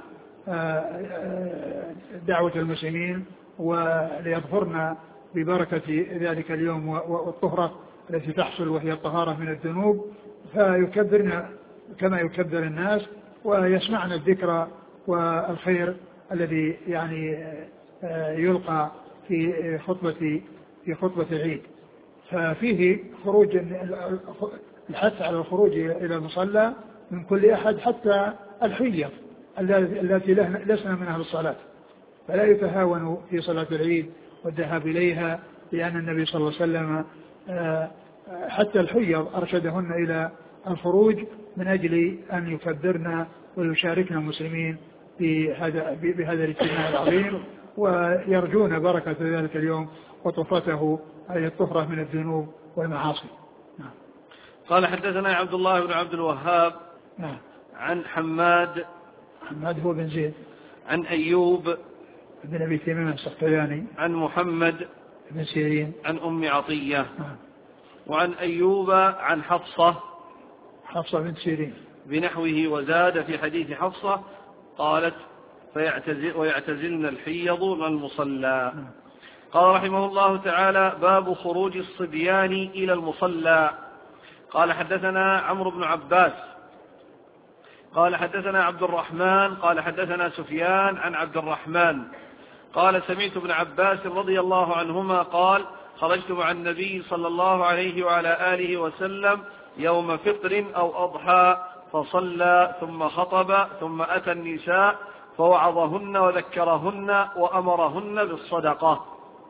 دعوة المسلمين وليظفرن ببركة ذلك اليوم والطهرة التي تحصل وهي الطهارة من الذنوب، فيكبرن كما يكبر الناس ويسمعن الذكر والخير الذي يعني يلقى في خطبة في خطبة العيد. ففيه خروج الحث على الخروج إلى المصلى من كل أحد حتى الحيض التي لسنا من أهل الصلاة، فلا يتهاون في صلاة العيد والذهاب إليها، لأن النبي صلى الله عليه وسلم حتى الحيض أرشدهن إلى الخروج من أجل أن يكبرن ويشاركن المسلمين بهذا بهذا الاجتماع العظيم، ويرجون بركة ذلك اليوم وطهرته أي الطهرة من الذنوب والمعاصي. نعم. قال حدثنا عبد الله بن عبد الوهاب نعم. عن حماد حماد هو بن زيد عن أيوب بن أبي تميم السختياني عن محمد بن سيرين عن أم عطية نعم. وعن أيوب عن حفصة حفصة بن سيرين بنحوه، وزاد في حديث حفصة قالت: فيعتزل ويعتزلن الحيض والمصلى. نعم. قال رحمه الله تعالى: باب خروج الصبيان إلى المصلى. قال حدثنا عمرو بن عباس قال حدثنا عبد الرحمن قال حدثنا سفيان عن عبد الرحمن قال: سمعت ابن عباس رضي الله عنهما قال: خرجت مع النبي صلى الله عليه وعلى آله وسلم يوم فطر أو أضحى فصلى ثم خطب ثم أتى النساء فوعظهن وذكرهن وأمرهن بالصدقة.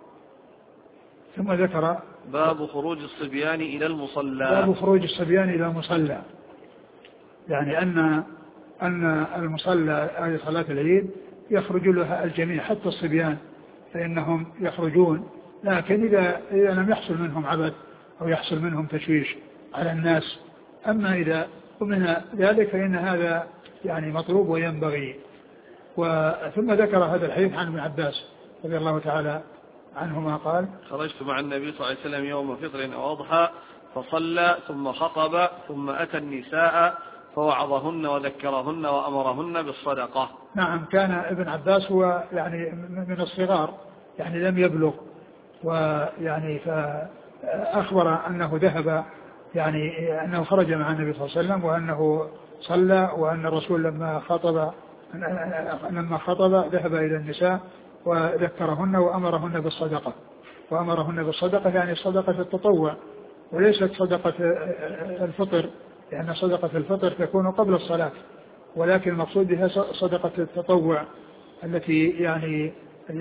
ثم ذكر باب خروج الصبيان إلى المصلى. باب خروج الصبيان إلى المصلى، يعني أن أن المصلى أي صلاة العيد يخرج لها الجميع حتى الصبيان، فإنهم يخرجون، لكن إذا إذا لم يحصل منهم عبث أو يحصل منهم تشويش على الناس أما إذا ومن ذلك فإن هذا يعني مطلوب وينبغي. ثم ذكر هذا الحديث عن ابن عباس رضي الله تعالى عنهما قال: خرجت مع النبي صلى الله عليه وسلم يوم فطر أو أضحى فصلى ثم خطب ثم أتى النساء فوعظهن وذكرهن وأمرهن بالصدقة. نعم، كان ابن عباس هو يعني من الصغار، يعني لم يبلغ، ويعني فأخبر أنه ذهب، يعني أنه خرج مع النبي صلى الله عليه وسلم وأنه صلى، وأن الرسول لما خطب لما خطب ذهب إلى النساء وذكرهن وأمرهن بالصدقة. وأمرهن بالصدقة يعني صدقة التطوع وليست صدقة الفطر، لأن يعني صدقة الفطر تكون قبل الصلاة، ولكن المقصود بها صدقة التطوع التي يعني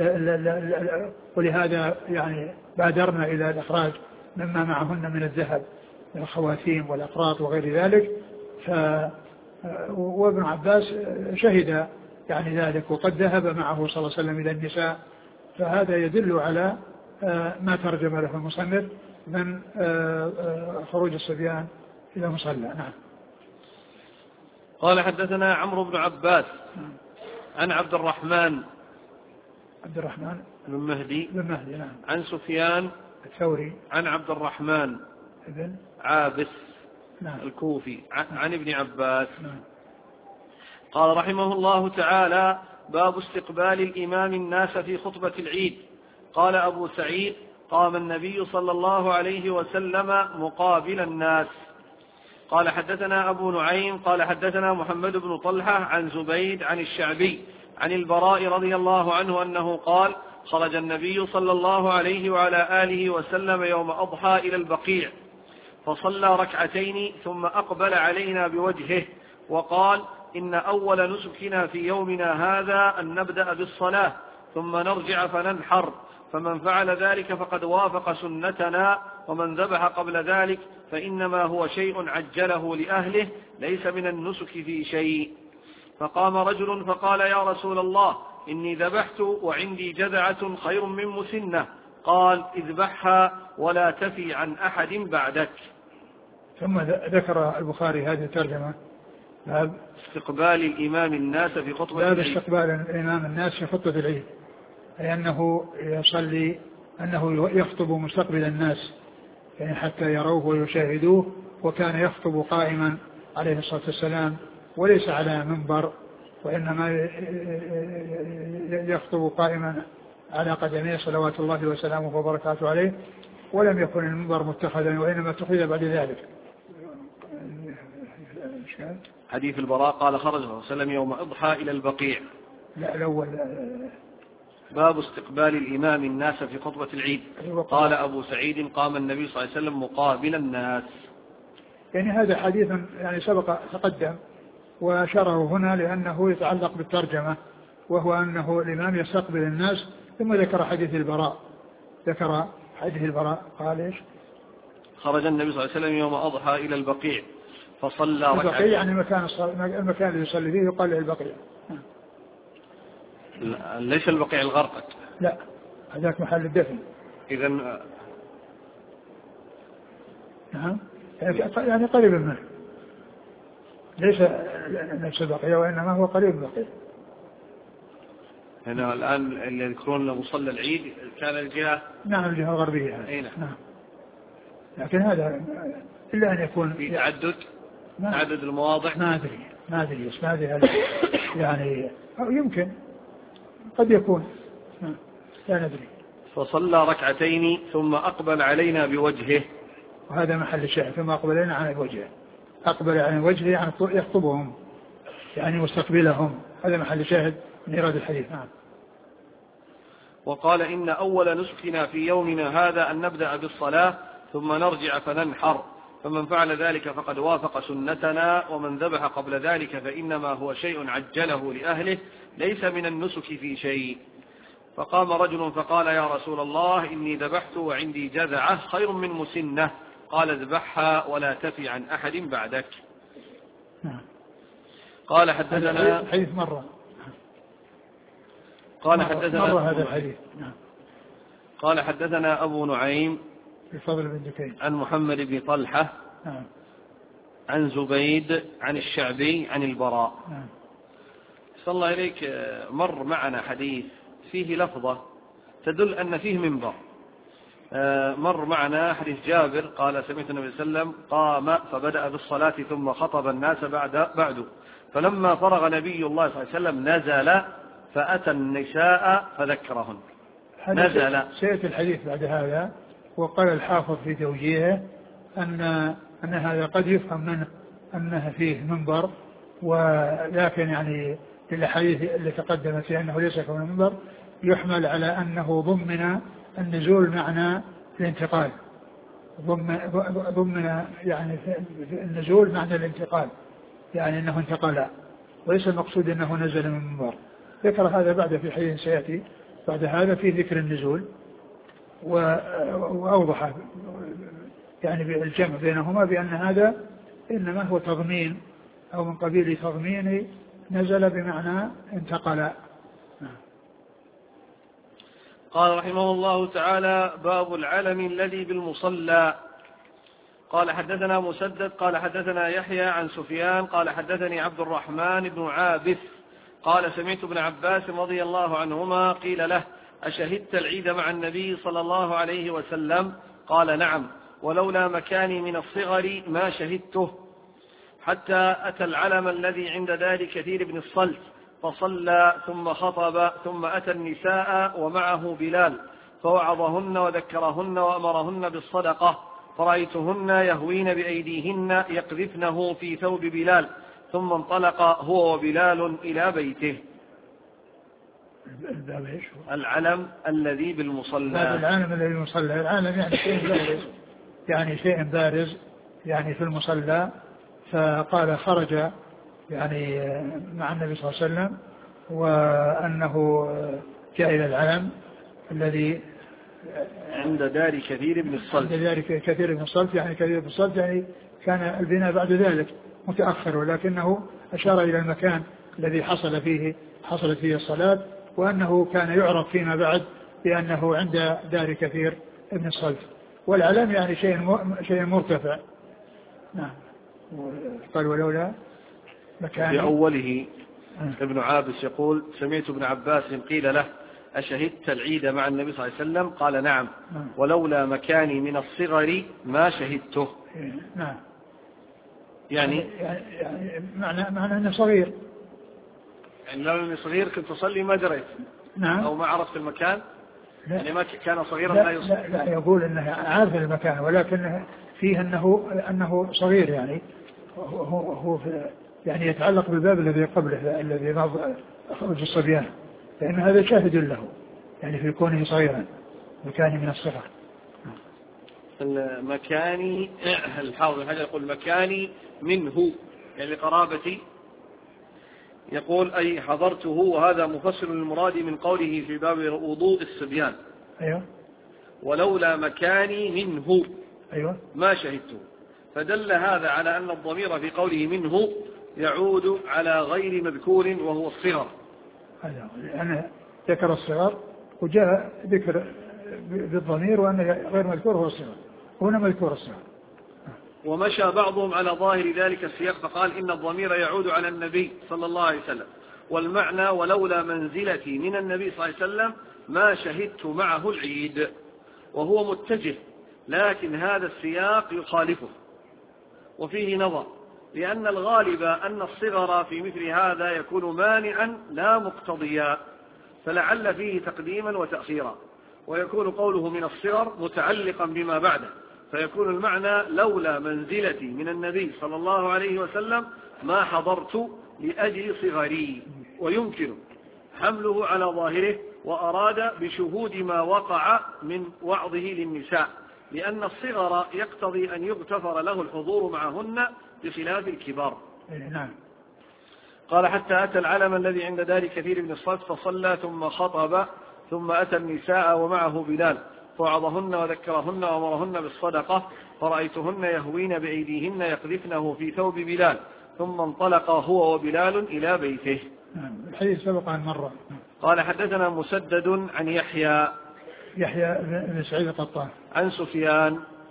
ولهذا يعني بادرنا إلى الإخراج مما معهن من الذهب من الخواتيم والأقراط وغير ذلك. ف وابن عباس شهد يعني ذلك، وقد ذهب معه صلى الله عليه وسلم إلى النساء، فهذا يدل على ما ترجم له المصنف من خروج الصبيان إلى مصلى. نعم. قال: حدثنا عمرو بن عباس عن عبد الرحمن عبد الرحمن بن مهدي بن مهدي نعم. عن سفيان الثوري عن عبد الرحمن ابن عابس نعم. الكوفي عن, عن ابن عباس نعم. قال رحمه الله تعالى: باب استقبال الإمام الناس في خطبة العيد. قال أبو سعيد: قام النبي صلى الله عليه وسلم مقابل الناس. قال: حدثنا أبو نعيم قال حدثنا محمد بن طلحة عن زبيد عن الشعبي عن البراء رضي الله عنه أنه قال: خرج النبي صلى الله عليه وعلى آله وسلم يوم أضحى إلى البقيع فصلى ركعتين ثم أقبل علينا بوجهه وقال: إن أول نسكنا في يومنا هذا أن نبدأ بالصلاة ثم نرجع فننحر، فمن فعل ذلك فقد وافق سنتنا، ومن ذبح قبل ذلك فإنما هو شيء عجله لأهله ليس من النسك في شيء. فقام رجل فقال: يا رسول الله، إني ذبحت وعندي جذعة خير من مسنة. قال: اذبحها ولا تفي عن أحد بعدك. ثم ذكر البخاري هذه الترجمة: باب استقبال الإمام الناس في خطبة باب العيد. استقبال الإمام الناس في خطبة العيد، أي أنه يصلي أنه يخطب مستقبل الناس يعني حتى يروه ويشاهدوه، وكان يخطب قائما عليه الصلاة والسلام وليس على منبر، وإنما يخطب قائما على قدميه صلوات الله وسلامه وبركاته عليه، ولم يكن المنبر متخذا وإنما اتخذ بعد ذلك. حديث البراء قال: خرج صلى الله عليه وسلم يوم أضحى إلى البقيع. لا الأول. باب استقبال الإمام الناس في خطبة العيد. قال أبو سعيد: قام النبي صلى الله عليه وسلم مقابل الناس. يعني هذا حديث يعني سبق تقدم وشره هنا لأنه يتعلق بالترجمة، وهو أنه الإمام يستقبل الناس. ثم ذكر حديث البراء ذكر حديث البراء قال إيش؟ خرج النبي صلى الله عليه وسلم يوم أضحى إلى البقيع فصلى ركعتين. البقيع يعني مكان المكان اللي يصلي فيه يقال له البقيع. ليس البقيع الغرقد، لا هذاك محل الدفن. إذن نعم يعني قريب منه، ليس نفس البقيع وإنما هو قريب البقيع. هنا الآن اللي يذكرون مصلى العيد كان الجهة نعم الجهة الغربية. نعم. نعم. لكن هذا إلا أن يكون في تعدد تعدد المواضع. ما أدري ما أدري بس ما أدري يعني أو يمكن قد يكون لا ندري. فصلى ركعتين ثم أقبل علينا بوجهه، وهذا محل الشاهد. ثم أقبل علينا عن وجهه، أقبل عن وجهه يعني يخطبهم يعني مستقبلهم، هذا محل شاهد من إيراد الحديث. نعم. وقال: إن أول نسكنا في يومنا هذا أن نبدأ بالصلاة ثم نرجع فننحر، فمن فعل ذلك فقد وافق سنتنا، ومن ذبح قبل ذلك فإنما هو شيء عجله لأهله ليس من النسك في شيء. فقام رجل فقال: يا رسول الله، إني ذبحت وعندي جذعة خير من مسنة. قال: اذبحها ولا تفي عن أحد بعدك. قال: حدثنا حديث مرة قال حدثنا مرة هذا الحديث. قال: حدثنا أبو نعيم بفضل بن دكين عن محمد بن طلحة نعم. عن زبيد عن الشعبي عن البراء. نعم. صلى الله إليك، مر معنا حديث فيه لفظة تدل أن فيه منبر. مر معنا حديث جابر قال سمعت النبي صلى الله عليه وسلم قام فبدأ بالصلاة ثم خطب الناس بعد بعده، فلما فرغ نبي الله صلى الله عليه وسلم نزل فأتى النساء فذكرهن. نزل سيأتي الحديث بعد هذا. وقال الحافظ في توجيهه أن أن هذا قد يفهم منه أنه فيه منبر، ولكن يعني الأحاديث اللي تقدمت في أنه ليس كما منبر يحمل على أنه ضمن النزول معنى الانتقال، ضمن يعني النزول معنى الانتقال، يعني أنه انتقل، وليس المقصود أنه نزل من منبر. ذكر هذا بعد في حديث سيأتي بعد هذا في ذكر النزول، وأوضح يعني بالجمع بينهما بأن هذا إنما هو تضمين أو من قبيل تضمين نزل بمعنى انتقل. قال رحمه الله تعالى: باب العلم الذي بالمصلى. قال حدثنا مسدد قال حدثنا يحيى عن سفيان قال حدثني عبد الرحمن بن عابث قال سمعت ابن عباس رضي الله عنهما قيل له: أشهدت العيد مع النبي صلى الله عليه وسلم؟ قال: نعم، ولولا مكاني من الصغر ما شهدته. حتى أتى العلم الذي عند دار كثير بن الصلت فصلى ثم خطب ثم أتى النساء ومعه بلال فوعظهن وذكرهن وأمرهن بالصدقة، فرأيتهن يهوين بأيديهن يقذفنه في ثوب بلال، ثم انطلق هو وبلال إلى بيته. العلم الذي بالمصلى. العلم الذي بالمصلى، العلم يعني شيء بارز، يعني شيء بارز يعني في المصلى. فقال خرج يعني مع النبي صلى الله عليه وسلم، وأنه جاء إلى العلم الذي عند دار كثير بن الصلت. عند دار كثير بن الصلت، يعني كثير بن الصلت يعني كان البناء بعد ذلك متأخر، ولكنه أشار إلى المكان الذي حصل فيه حصلت فيه الصلاة، وأنه كان يعرف فيما بعد بأنه عند دار كثير بن الصلت. والعلم يعني شيء شيء مرتفع. نعم. قال ولولا مكان. في أوله ابن عابس يقول: سمعت ابن عباس قيل له: أشهدت العيد مع النبي صلى الله عليه وسلم؟ قال: نعم، ولولا مكاني من الصغر ما شهدته. نعم. يعني يعني معنى معنى أنه صغير، يعني لو أني صغير كنت أصلي ما دريت. نعم. أو ما عرفت المكان. لا. يعني ما كان صغيرا لا, لا يصلي. لا, لا يقول أنه عارف المكان، ولكن فيه أنه أنه صغير، يعني هو هو يعني يتعلق بالباب الذي قبله الذي أخرج الصبيان، لأن هذا شاهد له يعني في كونه صغيرا، مكاني من الصغر. المكاني الحافظ الحجر يقول: مكاني منه، يعني قرابتي. يقول: أي حضرته، وهذا مفسر للمراد من قوله في باب وضوء الصبيان. أيوة. ولولا مكاني منه أيوة. ما شهدته، فدل هذا على أن الضمير في قوله منه يعود على غير مذكور وهو الصغر. هذا أنا ذكر الصغر وجاء ذكر بالضمير وأنه غير مذكور هو الصغر، هنا مذكور الصغر. ومشى بعضهم على ظاهر ذلك السياق فقال: إن الضمير يعود على النبي صلى الله عليه وسلم، والمعنى ولولا منزلتي من النبي صلى الله عليه وسلم ما شهدت معه العيد، وهو متجه، لكن هذا السياق يخالفه وفيه نظر، لأن الغالب أن الصغر في مثل هذا يكون مانعا لا مقتضيا، فلعل فيه تقديما وتأخيرا، ويكون قوله من الصغر متعلقا بما بعده، فيكون المعنى لولا منزلتي من النبي صلى الله عليه وسلم ما حضرت لأجل صغري، ويمكن حمله على ظاهره، وأراد بشهود ما وقع من وعظه للنساء، لأن الصغر يقتضي أن يغتفر له الحضور معهن بخلاف الكبار. نعم. قال: حتى أتى العلم الذي عند دار كثير بن الصلت فصلى ثم خطب ثم أتى النساء ومعه بلال فوعظهن وذكرهن وأمرهن بالصدقة، فرأيتهن يهوين بأيديهن يقذفنه في ثوب بلال، ثم انطلق هو وبلال إلى بيته. نعم. الحديث سبق عن مرة. قال: حدثنا مسدد عن يحيى يحيى بن سعيد القطان عن سفيان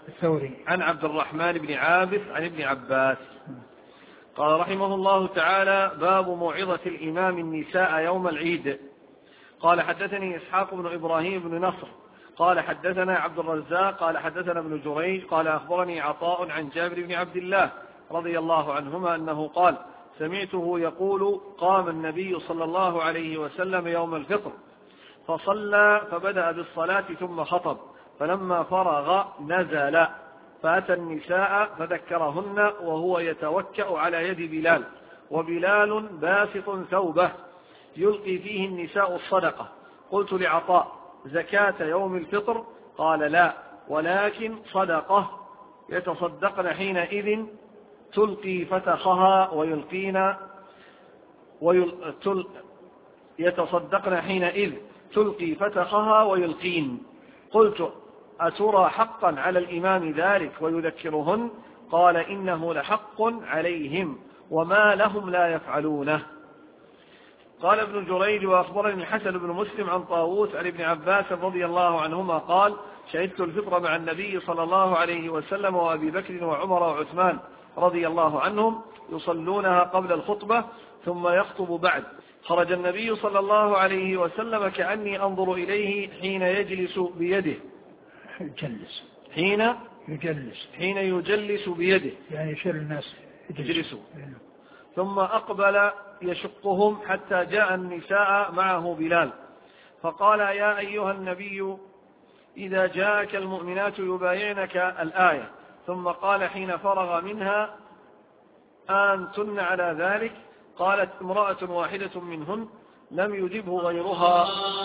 الثوري عن عبد الرحمن بن عابس عن ابن عباس. قال رحمه الله تعالى: باب موعظة الإمام النساء يوم العيد. قال حدثني إسحاق بن إبراهيم بن نصر قال حدثنا عبد الرزاق قال حدثنا ابن جريج قال أخبرني عطاء عن جابر بن عبد الله رضي الله عنهما أنه قال: سمعته يقول: قام النبي صلى الله عليه وسلم يوم الفطر فصلى فبدأ بالصلاة ثم خطب، فلما فرغ نزل فأتى النساء فذكرهن وهو يتوكأ على يد بلال، وبلال باسط ثوبه يلقي فيه النساء الصدقة. قلت لعطاء: زكاة يوم الفطر؟ قال: لا، ولكن صدقة يتصدقن حينئذ تلقي فتخها ويلقين ويل... تل... يتصدقن حينئذ تلقي فتخها ويلقين. قلت: أترى حقا على الإمام ذلك ويذكرهن؟ قال: إنه لحق عليهم وما لهم لا يفعلونه. قال ابن جريج: وأخبرني الحسن بن مسلم عن طاووس عن ابن عباس رضي الله عنهما قال: شهدت الفطر مع النبي صلى الله عليه وسلم وأبي بكر وعمر وعثمان رضي الله عنهم يصلونها قبل الخطبة ثم يخطب بعد. خرج النبي صلى الله عليه وسلم كأني أنظر إليه حين يجلس بيده يجلس حين يجلس حين يجلس بيده يعني يشير الناس يجلسوا، ثم أقبل يشقهم حتى جاء النساء معه بلال فقال: يا أيها النبي إذا جاءك المؤمنات يبايعنك الآية. ثم قال حين فرغ منها: أنتن على ذلك؟ قالت امرأة واحدة منهن لم يجبه غيرها.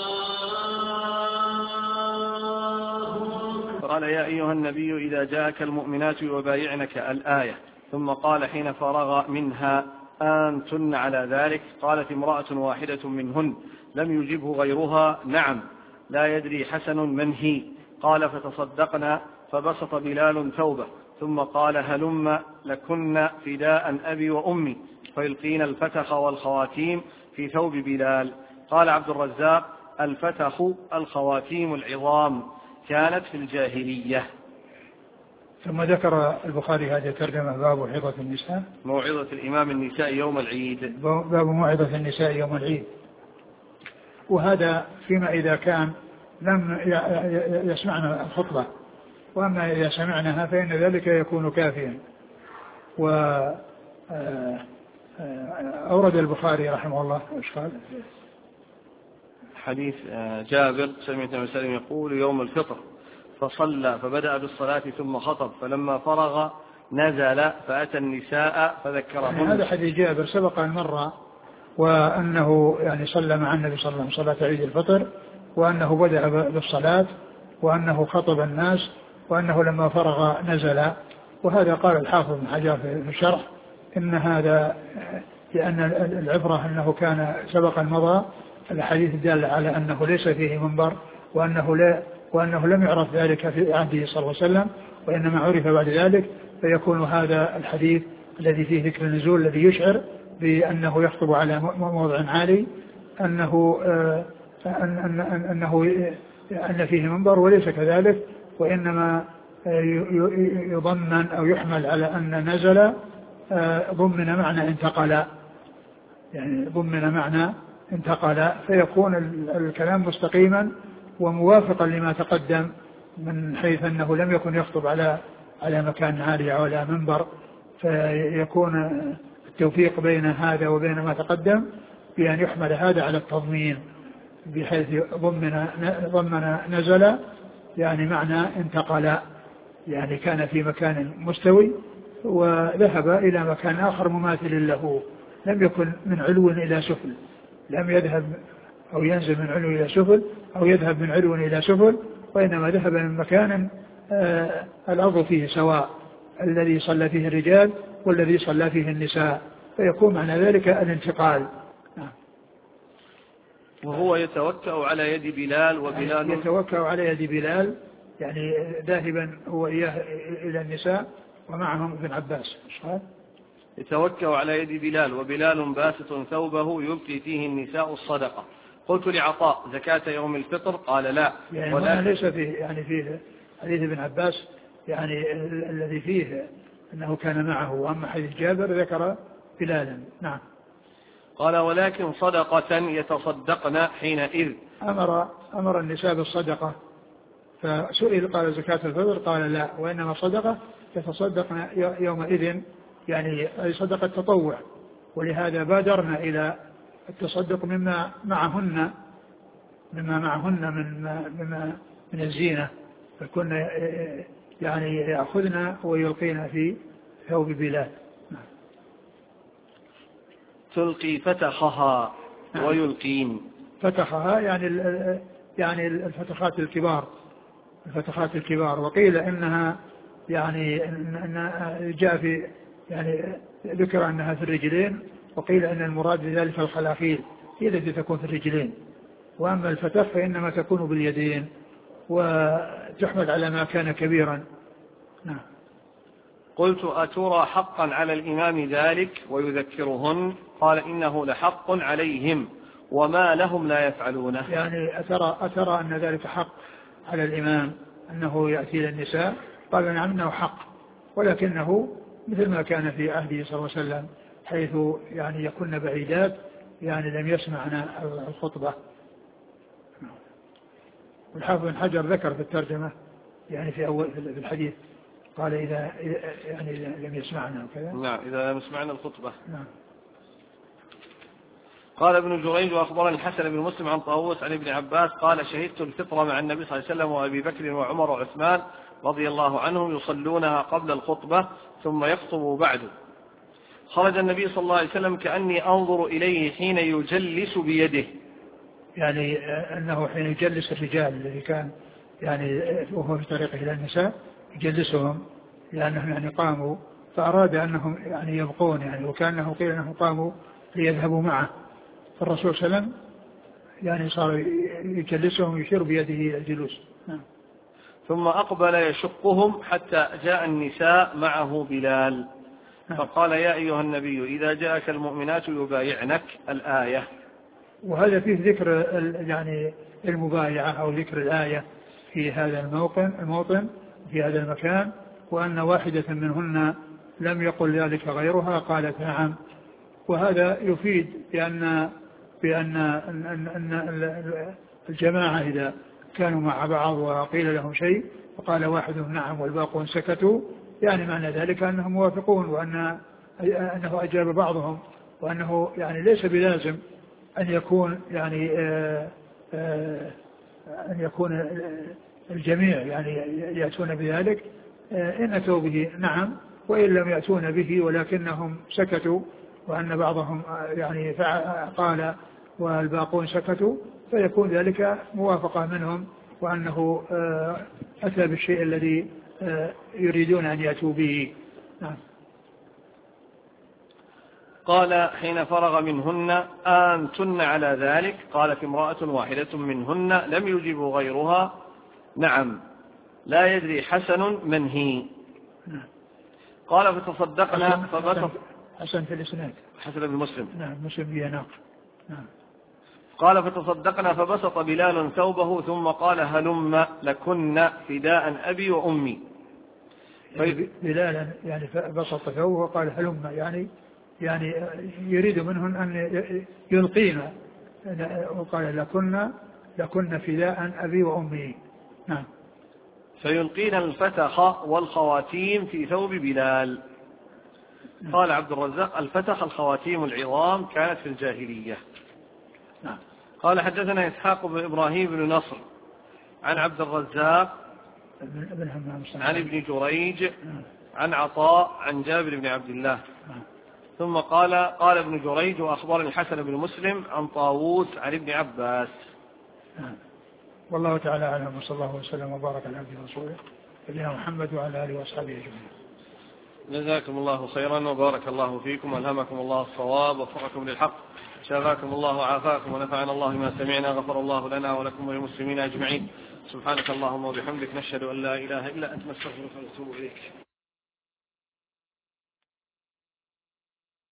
قال: يا أيها النبي إذا جاءك المؤمنات يبايعنك الآية. ثم قال حين فرغ منها: أنتن على ذلك؟ قالت امرأة واحدة منهن لم يجبه غيرها: نعم، لا يدري حسن من هي. قال: فتصدقنا، فبسط بلال ثوبه ثم قال: هلم لكن فداء أبي وأمي، فيلقين الفتخ والخواتيم في ثوب بلال. قال عبد الرزاق: الفتخ الخواتيم العظام، كانت في الجاهلية. ثم ذكر البخاري هذه الترجمة: باب موعظة النساء موعظة الإمام النساء يوم العيد. باب موعظة النساء يوم العيد. وهذا فيما إذا كان لم يسمعنا الخطبة، وأما إذا سمعناها فإن ذلك يكون كافيا. وأورد البخاري رحمه الله إيش قال؟ حديث جابر: سمعت النبي صلى الله عليه وسلم يقول: يوم الفطر فصلى فبدأ بالصلاة ثم خطب، فلما فرغ نزل فأتى النساء فذكرهن. يعني هذا حديث جابر سبق أن مر، وأنه يعني صلى مع النبي صلى الله عليه وسلم صلاة عيد الفطر، وأنه بدأ بالصلاة، وأنه خطب الناس، وأنه لما فرغ نزل. وهذا قال الحافظ بن حجر في الشرح إن هذا لأن العبرة أنه كان سبق المضى الحديث الدال على أنه ليس فيه منبر، وأنه لا وأنه لم يعرف ذلك في عهده صلى الله عليه وسلم، وإنما عرف بعد ذلك، فيكون هذا الحديث الذي فيه ذكر النزول الذي يشعر بأنه يخطب على موضع عالي أنه أن أن أنه أن فيه منبر، وليس كذلك، وإنما يضمن أو يحمل على أن نزل ضمن معنى انتقل، يعني ضمن معنى انتقل، فيكون الكلام مستقيما وموافقا لما تقدم من حيث أنه لم يكن يخطب على على مكان عالي أو على منبر، فيكون التوفيق بين هذا وبين ما تقدم بأن يحمل هذا على التضمين، بحيث ضمن ضمن نزل يعني معنى انتقل، يعني كان في مكان مستوي وذهب إلى مكان آخر مماثل له، لم يكن من علو إلى سفل، لم يذهب أو ينزل من علو إلى سفل أو يذهب من علو إلى سفل، وإنما ذهب من مكان آه الأرض فيه سواء، الذي صلى فيه الرجال والذي صلى فيه النساء، فيكون معنى ذلك الانتقال. نعم. وهو يتوكأ على يد بلال، وبلال يعني يتوكأ على يد بلال، يعني ذاهبا هو إياه إلى النساء ومعهم ابن عباس. يتوكأ على يد بلال، وبلال باسط ثوبه يلقي فيه النساء الصدقة. قلت لعطاء: زكاة يوم الفطر؟ قال: لا. يعني هنا ليس فيه يعني فيه حديث ابن عباس يعني الذي فيه أنه كان معه. وأما حديث جابر ذكر بلالا. نعم. قال ولكن صدقة يتصدقن حينئذ. أمر, أمر النساء بالصدقة، فسئل قال زكاة الفطر قال لا، وإنما صدقة يتصدقن يومئذ، يعني صدقة تطوع. ولهذا بادرنا إلى التصدق مما معهن مما معهن من مما من الزينة، فكنا يعني يأخذنا ويلقينا في ثوب بلال. تلقي فتخها ويلقين. فتخها يعني يعني الفتخات الكبار الفتخات الكبار وقيل إنها يعني إن جاء في يعني ذكر أنها في الرجلين، وقيل أن المراد بذلك الخلاخيل هي التي تكون في الرجلين، وأما الفتخ فإنما تكون باليدين وتحمل على ما كان كبيرا. نعم. قلت أترى حقا على الإمام ذلك ويذكرهن؟ قال إنه لحق عليهم وما لهم لا يفعلونه. يعني أترى, أترى أن ذلك حق على الإمام أنه يأتي للنساء؟ قال نعم إنه حق، ولكنه مثل ما كان في عهده صلى الله عليه وسلم، حيث يعني يكون بعيدات يعني لم يسمعنا الخطبة. والحافظ بن حجر ذكر في الترجمة يعني في أول في الحديث قال إذا يعني لم يسمعنا وكذا. نعم إذا لم يسمعنا الخطبة. نعم. قال ابن جريج وأخبرني الحسن بن مسلم عن طاووس عن ابن عباس قال شهدت الفطرة مع النبي صلى الله عليه وسلم وأبي بكر وعمر وعثمان رضي الله عنهم يصلونها قبل الخطبة ثم يخطبوا بعد. خرج النبي صلى الله عليه وسلم كأني أنظر إليه حين يجلس بيده، يعني أنه حين يجلس الرجال الذي كان يعني وهو في طريقه إلى النساء يجلسهم لأنهم يعني قاموا، فأراد أنهم يعني يبقون يعني، وكأنه قيل أنهم قاموا ليذهبوا معه، فالرسول صلى الله عليه وسلم يعني صار يجلسهم يشير بيده إلى الجلوس. ثم أقبل يشقهم حتى جاء النساء معه بلال فقال يا أيها النبي إذا جاءك المؤمنات يبايعنك الآية. وهذا فيه ذكر يعني المبايعة أو ذكر الآية في هذا الموطن الموطن في هذا المكان، وأن واحدة منهن لم يقل ذلك غيرها قالت نعم. وهذا يفيد بأن بأن أن أن الجماعة إذا كانوا مع بعض وقيل لهم شيء وقال واحد نعم والباقون سكتوا، يعني معنى ذلك أنهم موافقون وأن أنه أجاب بعضهم، وأنه يعني ليس بلازم أن يكون يعني آآ آآ أن يكون الجميع يعني يأتون بذلك، إن أتوا به نعم وإن لم يأتون به ولكنهم سكتوا، وأن بعضهم يعني قال والباقون سكتوا، فيكون ذلك موافقة منهم وأنه أتى بالشيء الذي يريدون أن يأتوا به. نعم. قال حين فرغ منهن أنتن على ذلك؟ قالت امرأة واحدة منهن لم يجب غيرها نعم لا يدري حسن من هي. قال فتصدقنا فبسط حسن في الإسناد حسن بن مسلم. نعم مسلم بيناق. نعم. قال فتصدقنا فبسط بلال ثوبه ثم قال هلم لكن فداء أبي وأمي. يعني بلال يعني بسط ثوبه وقال هلم يعني يعني يريد منهن أن يلقينا، وقال لكن لكن فداء أبي وأمي. نعم. فيلقين الفتخ والخواتيم في ثوب بلال. قال عبد الرزاق الفتخ الخواتيم العظام كانت في الجاهلية. نعم. قال حدثنا إسحاق بن إبراهيم بن نصر عن عبد الرزاق عن ابن جريج عن عطاء عن جابر بن عبد الله. ثم قال قال ابن جريج وأخبرني الحسن بن مسلم عن طاووس عن ابن عباس. والله تعالى أعلم، وصلى الله وسلم وبارك على عبده ورسوله نبينا محمد وعلى آله وأصحابه أجمعين. جزاكم الله خيرا وبارك الله فيكم وألهمكم الله الصواب ووفقكم للحق، شفاكم الله وعافاكم ونفعنا الله ما سمعنا، غفر الله لنا ولكم وللمسلمين أجمعين. سبحانك اللهم وبحمدك نشهد أن لا إله إلا أنت نستغفرك ونتوب إليك.